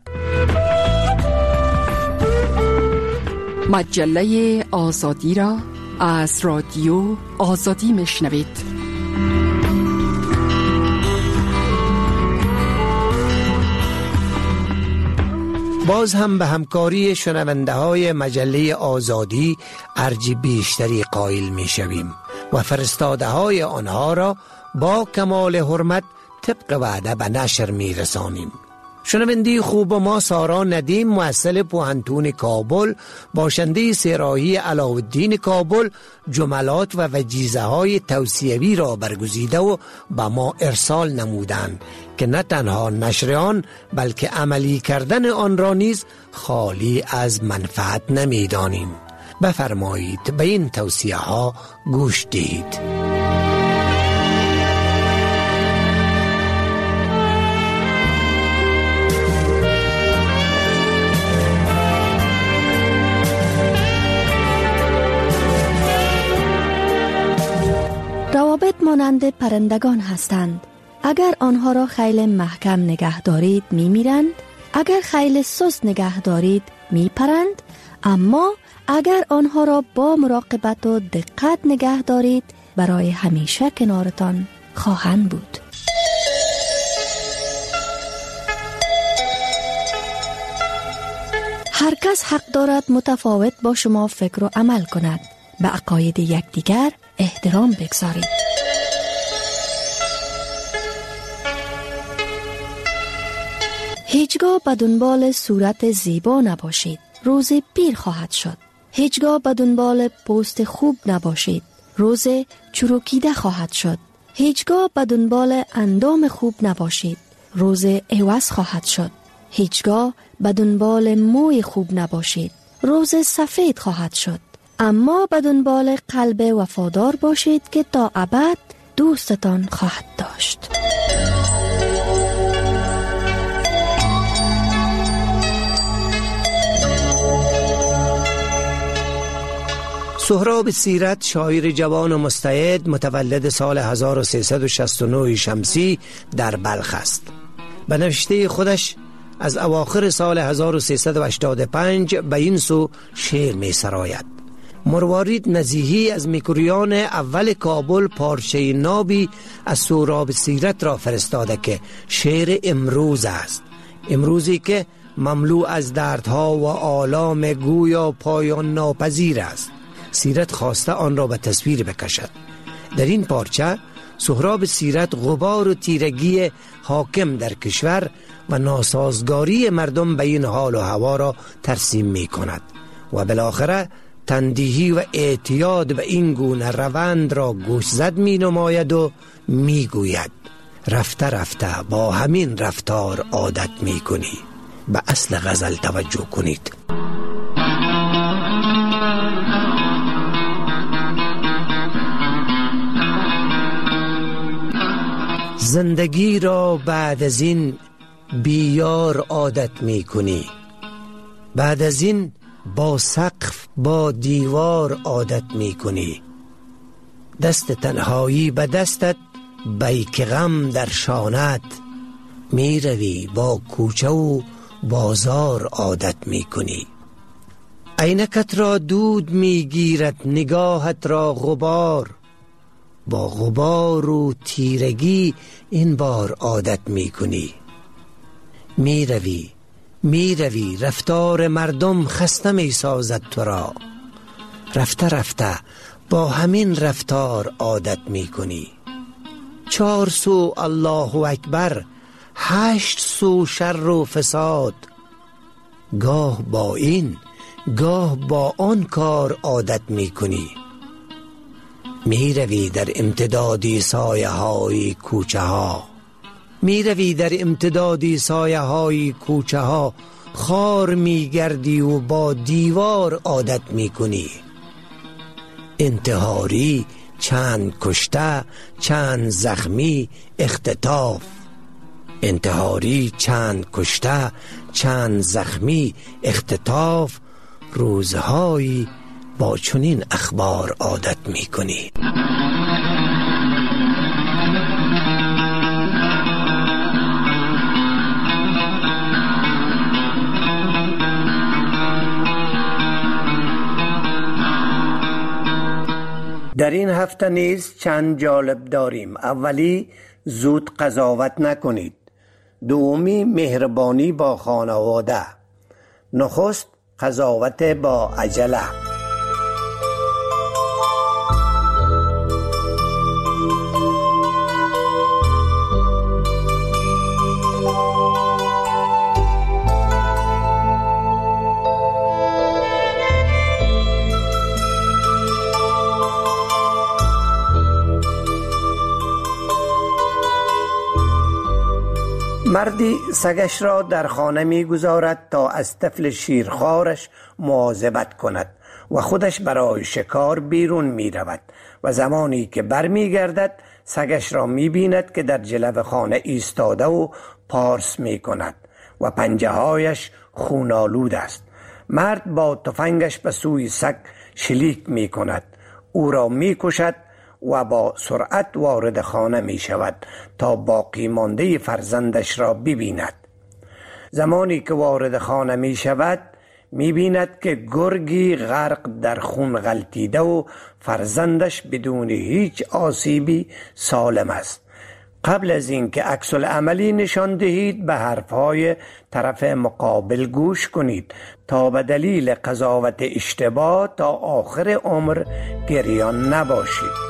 مجله آزادی را از رادیو آزادی میشنوید. باز هم به همکاری شنونده های مجله آزادی ارج بیشتری قائل می شویم و فرستاده های آنها را با کمال حرمت طبق وعده به نشر می رسانیم. شنونده خوب ما سارا ندیم مؤسس پوهنتون کابل باشنده سراحی علاءالدین کابل جملات و وجیزه های توصیوی را برگزیده و به ما ارسال نمودند که نه تنها نشر آن بلکه عملی کردن آن را نیز خالی از منفعت نمی دانیم. بفرمایید به این توصیه ها گوش دهید. روابط مانند پرندگان هستند. اگر آنها را خیلی محکم نگه دارید می میرند، اگر خیلی سست نگه دارید می پرند، اما اگر آنها را با مراقبت و دقت نگه دارید برای همیشه کنارتان خواهند بود. هر کس حق دارد متفاوت با شما فکر و عمل کند. به عقاید یکدیگر احترام بگذارید. هیچگاه به دنبال صورت زیبا نباشید. روز پیر خواهد شد. هیچگاه به دنبال پوست خوب نباشید. روز چروکیده خواهد شد. هیچگاه به دنبال اندام خوب نباشید. روز عوض خواهد شد. هیچگاه به دنبال موی خوب نباشید. روز سفید خواهد شد. اما به دنبال قلب وفادار باشید که تا ابد دوستتان خواهد داشت. سهراب سیرت شاعر جوان و مستعد متولد سال 1369 شمسی در بلخ است. به نوشته خودش از اواخر سال 1385 به این سو شعر می سراید. مروارید نزیهی از میکرویان اول کابل پارچه نابی از سهراب سیرت را فرستاده که شعر امروز است. امروزی که مملو از دردها و آلام گویا پایان ناپذیر است. سیرت خواسته آن را به تصویر بکشد. در این پارچه سهراب سیرت غبار و تیرگی حاکم در کشور و ناسازگاری مردم به این حال و هوا را ترسیم می کند و بالاخره تندیهی و اعتیاد به این گونه روند را گوشزد می نماید و می گوید رفته رفته با همین رفتار عادت می کنی. به اصل غزل توجه کنید. زندگی را بعد از این بیار عادت می کنی. بعد از این با سقف با دیوار عادت می کنی. دست تنهایی به دستت بیک غم در شانت می روی با کوچه و بازار عادت می کنی. عینکت را دود می گیرد نگاهت را غبار. با غبار و تیرگی این بار عادت می کنی. می روی رفتار مردم خسته می سازد تو را. رفته رفته با همین رفتار عادت می کنی. 4 سو الله اکبر 8 سو شر و فساد. گاه با این گاه با آن کار عادت می کنی. می روی در امتدادی سایه های کوچه ها. می روی در امتدادی سایه های کوچه ها. خار می گردی و با دیوار عادت می کنی. انتحاری چند کشته چند زخمی اختطاف. انتحاری چند کشته چند زخمی اختطاف. روزهایی با چنین اخبار عادت می کنی. در این هفته نیز چند جالب داریم. اولی، زود قضاوت نکنید. دومی، مهربانی با خانواده. نخست، قضاوت با عجله. مردی سگش را در خانه می گذارد تا از طفل شیرخوارش مواظبت کند و خودش برای شکار بیرون می رود و زمانی که برمی گردد سگش را می بیند که در جلو خانه ایستاده و پارس می کند و پنجه هایش خونالود است. مرد با تفنگش به سوی سگ شلیک می کند، او را می کشد و با سرعت وارد خانه می شود تا باقی مانده فرزندش را ببیند. زمانی که وارد خانه می شود می بیند که گرگی غرق در خون غلطیده و فرزندش بدون هیچ آسیبی سالم است. قبل از اینکه عکس العملی نشان دهید به حرفهای طرف مقابل گوش کنید تا به دلیل قضاوت اشتباه تا آخر عمر گریان نباشید.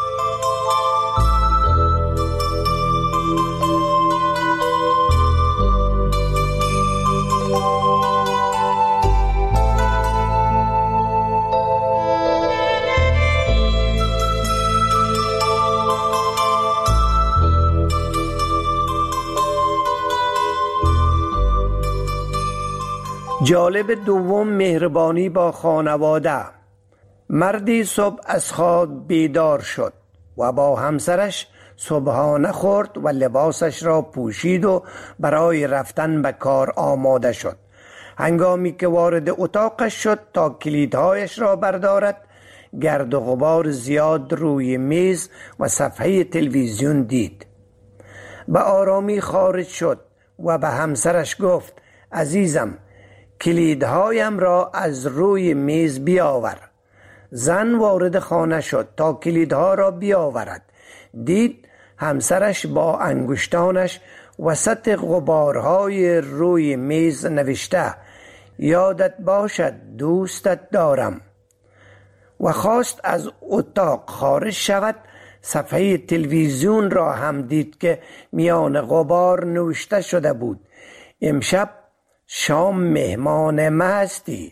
جالب دوم، مهربانی با خانواده. مردی صبح از خواب بیدار شد و با همسرش صبحانه خورد و لباسش را پوشید و برای رفتن به کار آماده شد. هنگامی که وارد اتاقش شد تا کلیدهایش را بردارد، گرد و غبار زیاد روی میز و صفحه تلویزیون دید. به آرامی خارج شد و به همسرش گفت: عزیزم، کلیدهایم را از روی میز بیاور. زن وارد خانه شد تا کلیدها را بیاورد. دید همسرش با انگشتانش وسط غبارهای روی میز نوشته: یادت باشد دوستت دارم. و خواست از اتاق خارج شود. صفحه تلویزیون را هم دید که میان غبار نوشته شده بود: امشب شام مهمان ما هستی.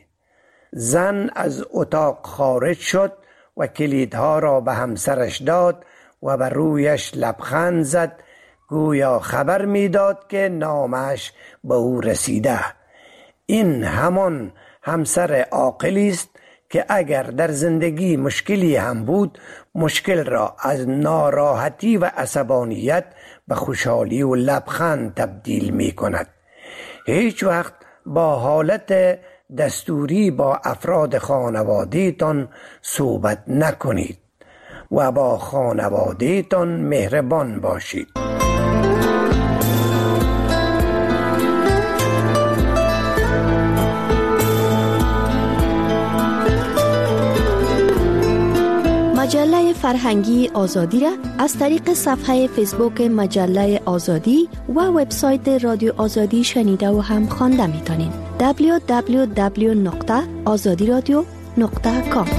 زن از اتاق خارج شد و کلیدها را به همسرش داد و به رویش لبخند زد، گویا خبر میداد که نامش به او رسیده. این همان همسر عاقلی است که اگر در زندگی مشکلی هم بود، مشکل را از ناراحتی و عصبانیت به خوشحالی و لبخند تبدیل می کند. هیچ وقت با حالت دستوری با افراد خانواده‌تان صحبت نکنید و با خانواده‌تان مهربان باشید. مجله فرهنگی آزادی را از طریق صفحه فیسبوک مجله آزادی و وبسایت رادیو آزادی شنیده و هم خوانده می‌تونید. www.azadiradio.com.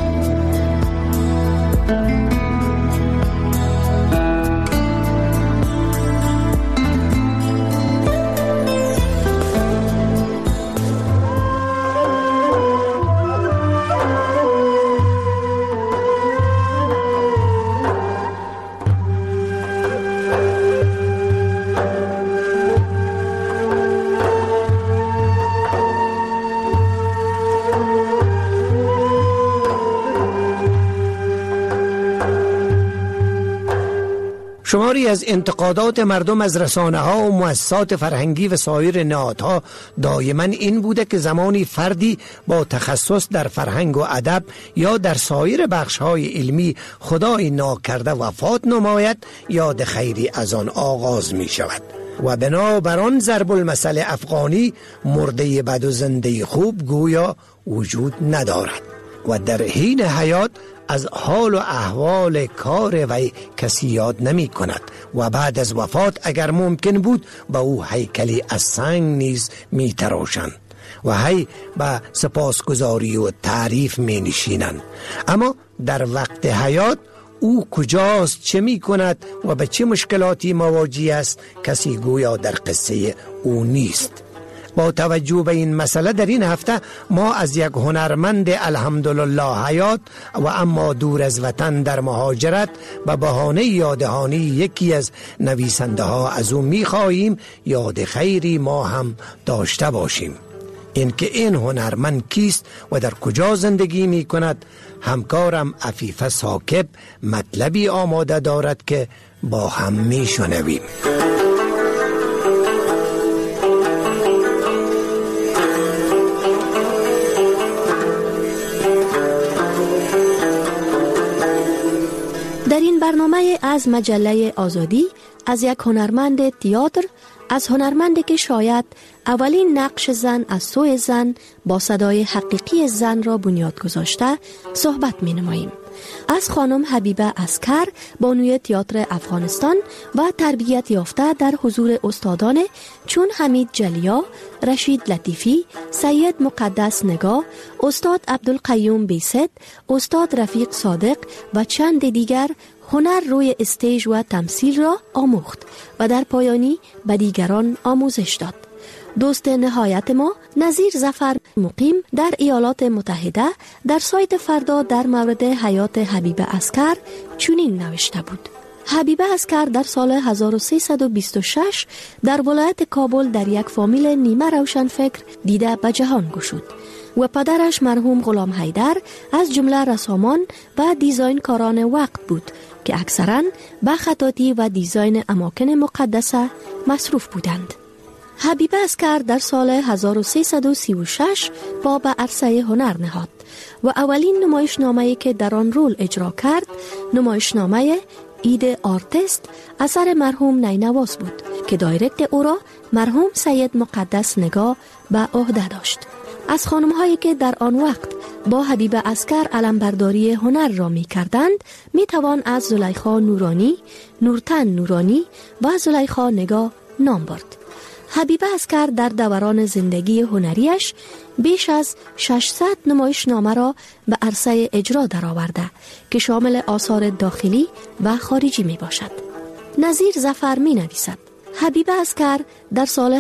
شماری از انتقادات مردم از رسانه‌ها و مؤسسات فرهنگی و سایر نهادها دائما این بوده که زمانی فردی با تخصص در فرهنگ و ادب یا در سایر بخش‌های علمی خدای ناکرده وفات نماید، یاد خیری از آن آغاز می شود و بنابر آن ضرب المثل افغانی مرده بد و زنده خوب گویا وجود ندارد و در حین حیات از حال و احوال کار وی کسی یاد نمی کند و بعد از وفات اگر ممکن بود با او هیکلی از سنگ نیز می تراشند و هی به سپاسگزاری و تعریف می نشینند. اما در وقت حیات او کجاست، چه می کند و به چه مشکلاتی مواجه است کسی گویا در قصه او نیست. با توجه به این مسئله در این هفته ما از یک هنرمند الحمدلله حیات و اما دور از وطن در مهاجرت به بهانه یاددهانی یکی از نویسنده ها از او می خواهیم یاد خیری ما هم داشته باشیم. اینکه این هنرمند کیست و در کجا زندگی می کند، همکارم عفیفه ثاقب مطلبی آماده دارد که با هم می شنویم. در این برنامه از مجله آزادی از یک هنرمند تئاتر، از هنرمندی که شاید اولین نقش زن از سوی زن با صدای حقیقی زن را بنیاد گذاشته صحبت می نماییم. از خانم حبیبه عسکر، بانوی تئاتر افغانستان و تربیت یافته در حضور استادان چون حمید جلیا، رشید لطیفی، سید مقدس نگاه، استاد عبدالقیوم بیست، استاد رفیق صادق و چند دیگر هنر روی استیج و تمثیل را آموخت و در پایانی به دیگران آموزش داد. دوست نهایت ما نظیر ظفر مقیم در ایالات متحده در سایت فردا در مورد حیات حبیبه عسکر چنین نوشته بود: حبیبه عسکر در سال 1326 در ولایت کابل در یک فامیل نیمه روشنفکر دیده به جهان گشود و پدرش مرحوم غلام حیدر از جمله رسامان و دیزاین کاران وقت بود که اکثراً به خطاطی و دیزاین اماکن مقدسه مصروف بودند. حبیبه عسکر در سال 1336 پا به عرصه هنر نهاد و اولین نمایشنامه‌ای که در آن رول اجرا کرد نمایشنامه اید آرتست اثر مرحوم نینواز بود که دایرکت او را مرحوم سید مقدس نگاه به عهده داشت. از خانم‌هایی که در آن وقت با حبیبه عسکر علمبرداری هنر را می کردند می توان از زلیخا نورانی، نورتن نورانی و زلیخا نگاه نام برد. حبیبه عسکر در دوران زندگی هنریش بیش از 600 نمایشنامه را به عرصه اجرا درآورده که شامل آثار داخلی و خارجی می باشد. نظیر ظفر می نویسد: حبیبه عسکر در سال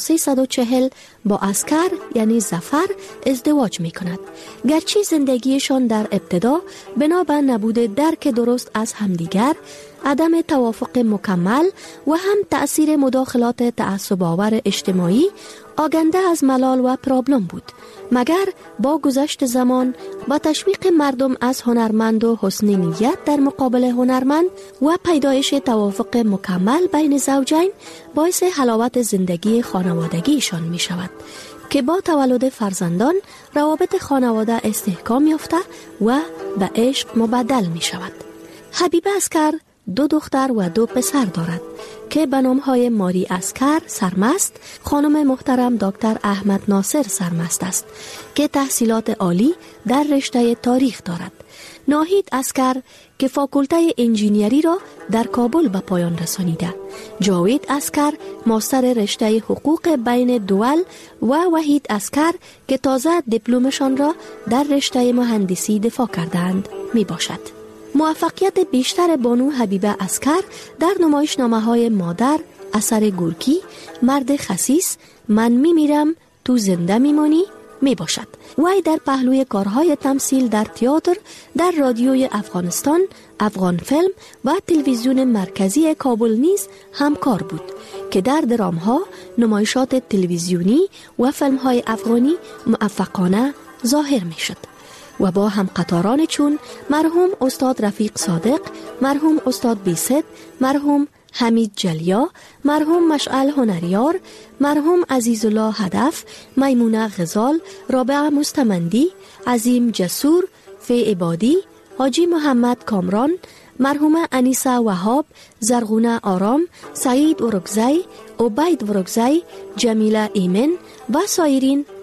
1340 با عسکر یعنی ظفر ازدواج می کند. گرچه زندگیشان در ابتدا بنابر نبود درک درست از همدیگر، عدم توافق مکمل و هم تأثیر مداخلات تعصب‌آور اجتماعی آگنده از ملال و پرابلم بود، مگر با گذشت زمان و تشویق مردم از هنرمند و حسن نیت در مقابل هنرمند و پیدایش توافق مکمل بین زوجین باعث حلاوت زندگی خانوادگیشان می شود که با تولد فرزندان روابط خانواده استحکام یافته و به عشق مبدل می شود. حبیبه عسکر 2 دختر و 2 پسر دارد که به نام‌های ماری عسکر سرمست، خانم محترم دکتر احمد ناصر سرمست است که تحصیلات عالی در رشته تاریخ دارد. ناهید عسکر که فاکولته انجینیری را در کابل به پایان رسانیده. جاوید عسکر ماستر رشته حقوق بین دول و وحید عسکر که تازه دیپلمشان را در رشته مهندسی دفاع کردند می باشد. موفقیت بیشتر بانو حبیبه عسکر در نمایشنامه‌های مادر، اثر گورکی، مرد خسیس، من میمیرم تو زنده میمانی می باشد. وی در پهلوی کارهای تمثیل در تئاتر، در رادیوی افغانستان، افغان فیلم و تلویزیون مرکزی کابل نیز همکار بود که در درام‌ها، نمایشات تلویزیونی و فیلم‌های افغانی موفقانه ظاهر می‌شد و با همقطاران چون مرحوم استاد رفیق صادق، مرحوم استاد بیست، مرحوم حمید جلیا، مرحوم مشعل هنریار، مرحوم عزیزالله هدف، میمونه غزال، رابعه مستمندی، عظیم جسور، فی عبادی، حاجی محمد کامران، مرحومه انیسه وهاب، زرغونه آرام، سعید ورکزی، عبید ورکزی، جمیله ایمن و سایرین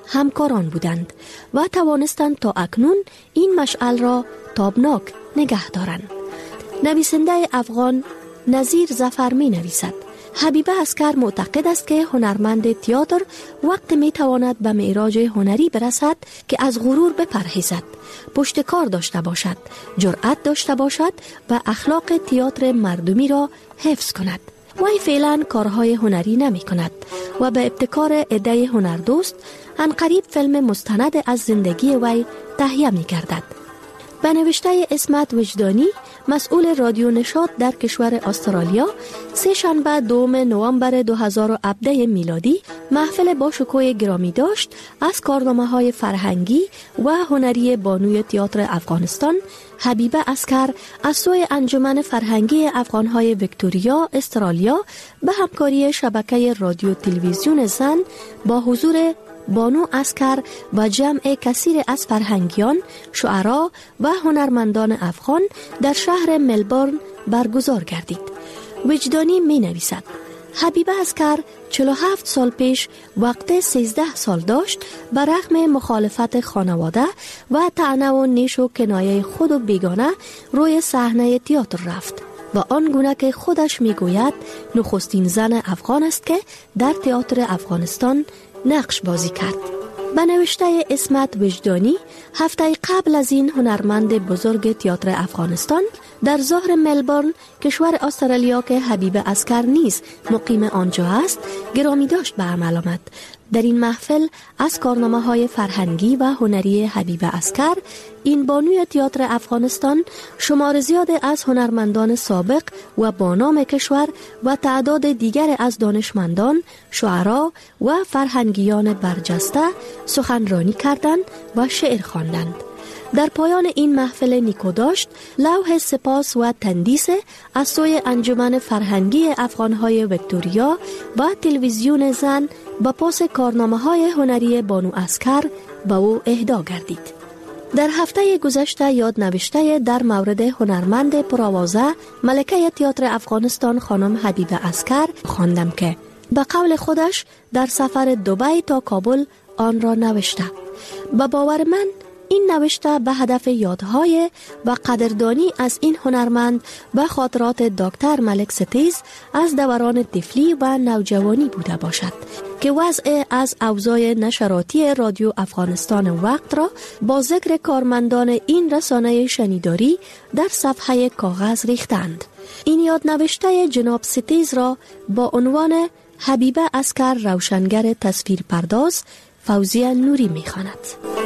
همکاران بودند و توانستند تا اکنون این مشعل را تابناک نگه دارند. نویسنده افغان نظیر ظفر می نویسد: حبیبه عسکر معتقد است که هنرمند تئاتر وقت می تواند به معراج هنری برسد که از غرور بپرهیزد، پشتکار داشته باشد، جرأت داشته باشد و اخلاق تئاتر مردمی را حفظ کند. وی فعلا کارهای هنری نمی کند و به ابتکار عده هنردوست عنقریب فیلم مستند از زندگی وی تهیه می گردد. به نوشته اسمت وجدانی، مسئول رادیو نشاط در کشور استرالیا، سه شنبه 2 نوامبر 2017 میلادی محفل با شکوه گرامی داشت از کارنامه‌های فرهنگی و هنری بانوی تئاتر افغانستان حبیبه عسکر از سوی انجمن فرهنگی افغان‌های ویکتوریا استرالیا به همکاری شبکه رادیو تلویزیون زن با حضور بانو عسکر و جمع کثیر از فرهنگیان، شعرا و هنرمندان افغان در شهر ملبورن برگزار گردید. وجدانی می نویسد: حبیبه عسکر 47 سال پیش وقت 13 سال داشت به رغم مخالفت خانواده و طعنه و نیش و کنایه خود و بیگانه روی صحنه تئاتر رفت و آنگونه که خودش می گوید نخستین زن افغان است که در تئاتر افغانستان نقش بازی کرد. به نوشته اسمت وجدانی، هفته قبل از این هنرمند بزرگ تئاتر افغانستان در ظهر ملبورن کشور استرالیا که حبیبه عسکر نیز مقیم آنجا است گرامی داشت به عمل آمد. در این محفل از کارنامه‌های فرهنگی و هنری حبیبه عسکر، این بانوی تئاتر افغانستان، شمار زیاد از هنرمندان سابق و بانام کشور و تعداد دیگر از دانشمندان، شعرا و فرهنگیان برجسته سخنرانی کردند و شعر خواندند. در پایان این محفل نیکو داشت لوح سپاس و تندیس از سوی انجمن فرهنگی افغان‌های ویکتوریا و تلویزیون زن با پاس کارنامه‌های هنری بانو عسکر به او اهدا گردید. در هفته گذشته یاد نوشته در مورد هنرمند پرآوازه ملکه تئاتر افغانستان خانم حبیبه عسکر خواندم که به قول خودش در سفر دبی تا کابل آن را نوشته. به باور من این نوشته به هدف یادهای و قدردانی از این هنرمند و خاطرات دکتر ملک ستیز از دوران طفلی و نوجوانی بوده باشد که وضع از اوضاع نشراتی رادیو افغانستان وقت را با ذکر کارمندان این رسانه شنیداری در صفحه کاغذ ریختند. این یاد نوشته جناب ستیز را با عنوان حبیبه عسکر روشنگر تصویر پرداز فوزیه نوری می خواند.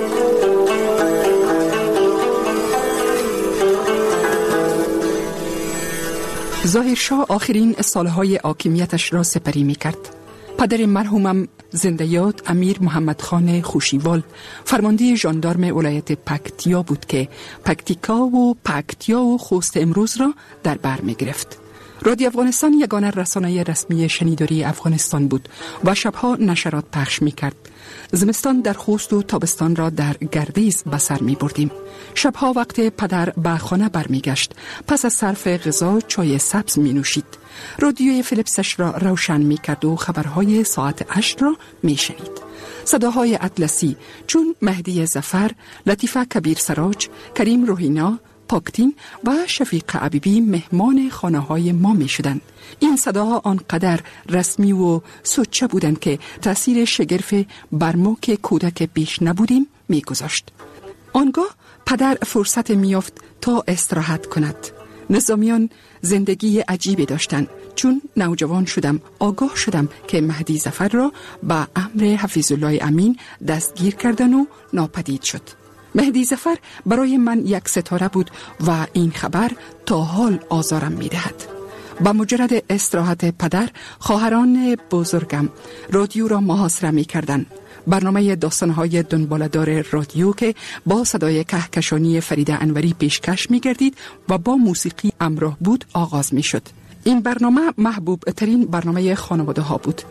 ظاهرشاه آخرین سالهای حاکمیتش را سپری می کرد. پدر مرحومم زنده یاد امیر محمد خان خوشیوال فرمانده ژاندارم ولایت پکتیا بود که پکتیا و خوست امروز را در بر می گرفت. رادیو افغانستان یگانه رسانه رسمی شنیداری افغانستان بود و شبها نشرات پخش می کرد. زمستان در خوست و تابستان را در گردیز به سر می بردیم. شبها وقت پدر به خانه برمی گشت، پس از صرف غذا چای سبز می نوشید. رادیوی فیلیپسش را روشن می کرد و خبرهای ساعت 8 را می شنید. صداهای اطلسی چون مهدی ظفر، لطیفه کبیر سراج، کریم روحینا، پاکتین و شفیق عبیبی مهمان خانه های ما می شدند. این صداها آنقدر رسمی و سوچه بودند که تأثیر شگرف بر ما که کودک بیش نبودیم می گذاشت. آنگاه پدر فرصت می یافت تا استراحت کند. نظامیان زندگی عجیبی داشتند. چون نوجوان شدم آگاه شدم که مهدی ظفر را به امر حفیظ الله امین دستگیر کردن و ناپدید شد. مهدی ظفر برای من یک ستاره بود و این خبر تا حال آزارم می دهد. با مجرد استراحت پدر، خواهران بزرگم رادیو را محاصره می کردن. برنامه داستانهای دنباله‌دار رادیو که با صدای کهکشانی فریده انوری پیشکش می گردید و با موسیقی همراه بود آغاز می شد. این برنامه محبوب ترین برنامه خانواده ها بود.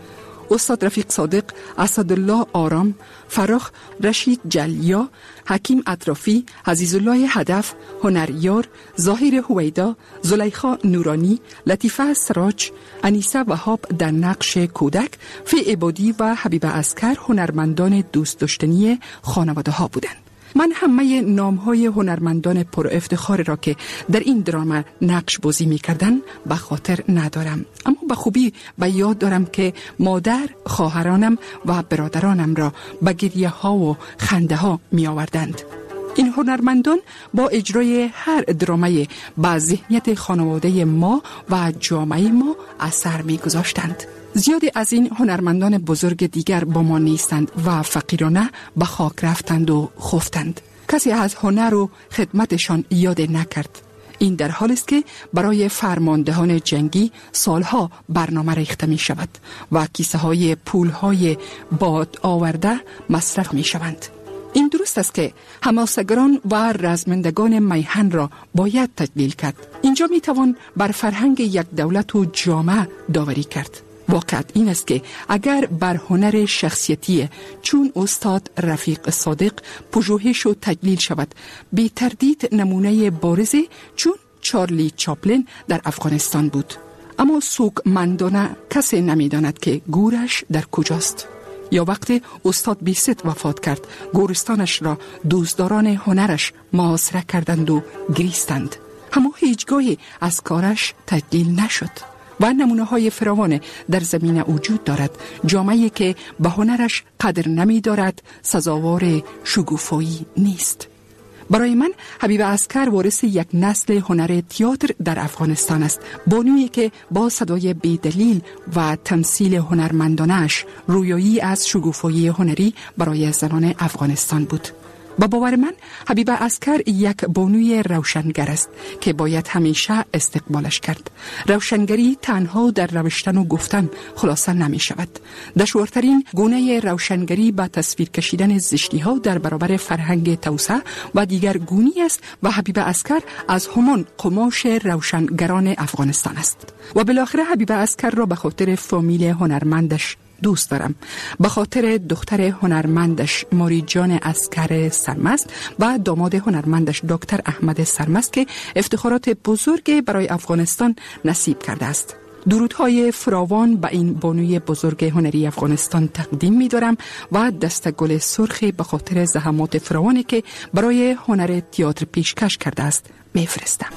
استاد رفیق صادق، اسدالله آرام، فراخ رشید جلیا، حکیم اطرافی، عزیزالله هدف، هنریار، ظاهر هویدا، زلیخا نورانی، لطیفه سراج، انیسه وهاب در نقش کودک، فی عبادی و حبیب عسکر هنرمندان دوست داشتنی خانواده ها بودند. من همه نام‌های هنرمندان پر افتخار را که در این دراما نقش بازی می‌کردند به خاطر ندارم، اما به خوبی به یاد دارم که مادر خواهرانم و برادرانم را به گریه‌ها و خنده‌ها می‌آوردند. این هنرمندان با اجرای هر درامه به ذهنیت خانواده ما و جامعه ما اثر می‌گذاشتند. زیادی از این هنرمندان بزرگ دیگر با ما نیستند و فقیرانه به خاک رفتند و خفتند. کسی از هنر و خدمتشان یاد نکرد. این در حالی است که برای فرماندهان جنگی سالها برنامه ریخته می شود و کیسه های پول های باد آورده مصرف می شوند. این درست است که حماسه‌گران و رزمندگان میهن را باید تجلیل کرد. اینجا می توان بر فرهنگ یک دولت و جامعه داوری کرد. واقعیت این است که اگر بر هنر شخصیتی چون استاد رفیق صادق پژوهش و تجلیل شود، بی تردید نمونه بارزی چون چارلی چاپلین در افغانستان بود. اما سوگمندانه کسی نمیداند که گورش در کجاست. یا وقتی استاد بیست وفات کرد، گورستانش را دوستداران هنرش محاصره کردند و گریستند، اما هیچگاهی از کارش تجلیل نشد. و نمونه های فراوان در زمین وجود دارد. جامعه‌ای که به هنرش قدر نمی دارد سزاوار شگوفایی نیست. برای من حبیب عسکر وارث یک نسل هنر تئاتر در افغانستان است. بانویی که با صدای بی‌دلیل و تمثیل هنرمندانش رویایی از شگوفایی هنری برای زنان افغانستان بود. با باور من حبیب عسکر یک بانوی روشنگر است که باید همیشه استقبالش کرد. روشنگری تنها در روشتن و گفتن خلاصه نمی شود. دشوارترین گونه روشنگری با تصویر کشیدن زشتی ها در برابر فرهنگ توسعه و دیگر گونی است و حبیب عسکر از همان قماش روشنگران افغانستان است. و بالاخره حبیب عسکر را به خاطر فامیل هنرمندش دوست دارم، به خاطر دختر هنرمندش ماری جان عسکر سرمست و داماد هنرمندش دکتر احمد سرمست که افتخارات بزرگ برای افغانستان نصیب کرده است. درودهای فراوان به این بانوی بزرگ هنری افغانستان تقدیم می دارم و دست گل سرخی به خاطر زحمات فراوانی که برای هنر تئاتر پیشکش کرده است می فرستم.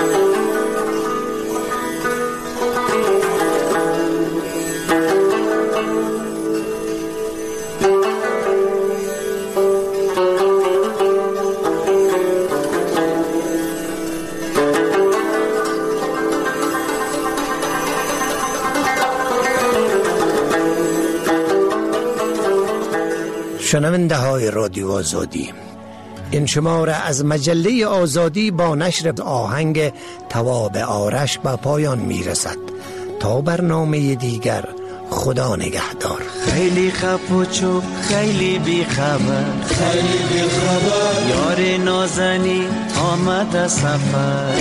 شنونده های رادیو آزادی، این شماره از مجله آزادی با نشر آهنگ تواب آرش به پایان می رسد. تا برنامه دیگر، خدا نگهدار. خیلی خفوچو خیلی بی خبر، یار نازنی آمد سفر،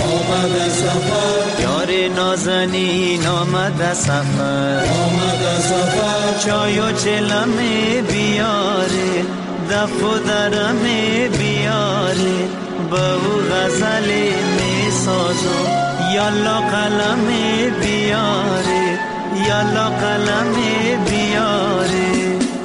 یار نازنین آمد سفر، چای و چلمه بیاره، دف و درمه بیاره، با او غزل می سازم، یالا قلم بیاره، یالا قلم بیاره.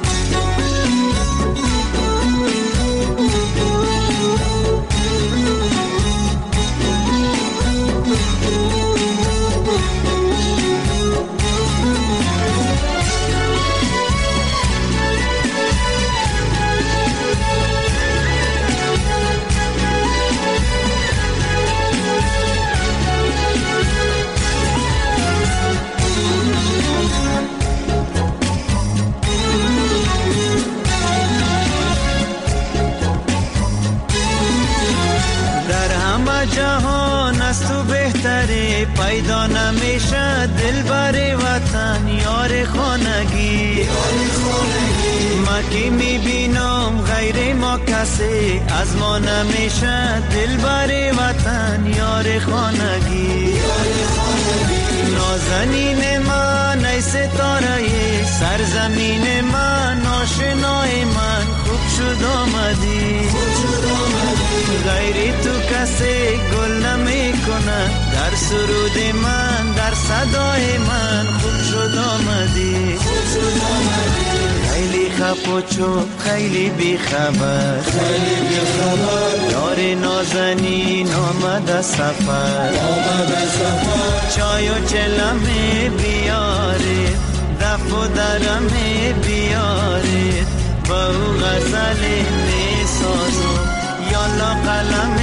جهان از تو بهتری پیدا نمیشه، دلبر وطن یار خانگی، ما که میبینم غیر ما کسی از ما نمیشه، دلبر وطن یار خانگی، نازنین من ای ستاره سرزمین من آشنای من خوب شد آمدی غیری تو کسی گل نمی کنه در سرود من در صدای من خوب شد آمدی خیلی خفا چو خیلی بی خبر یار نازنین آمده سفر چای و چلمه بیاره دف و درمه بیاره با او غزل می سازم یالا قلم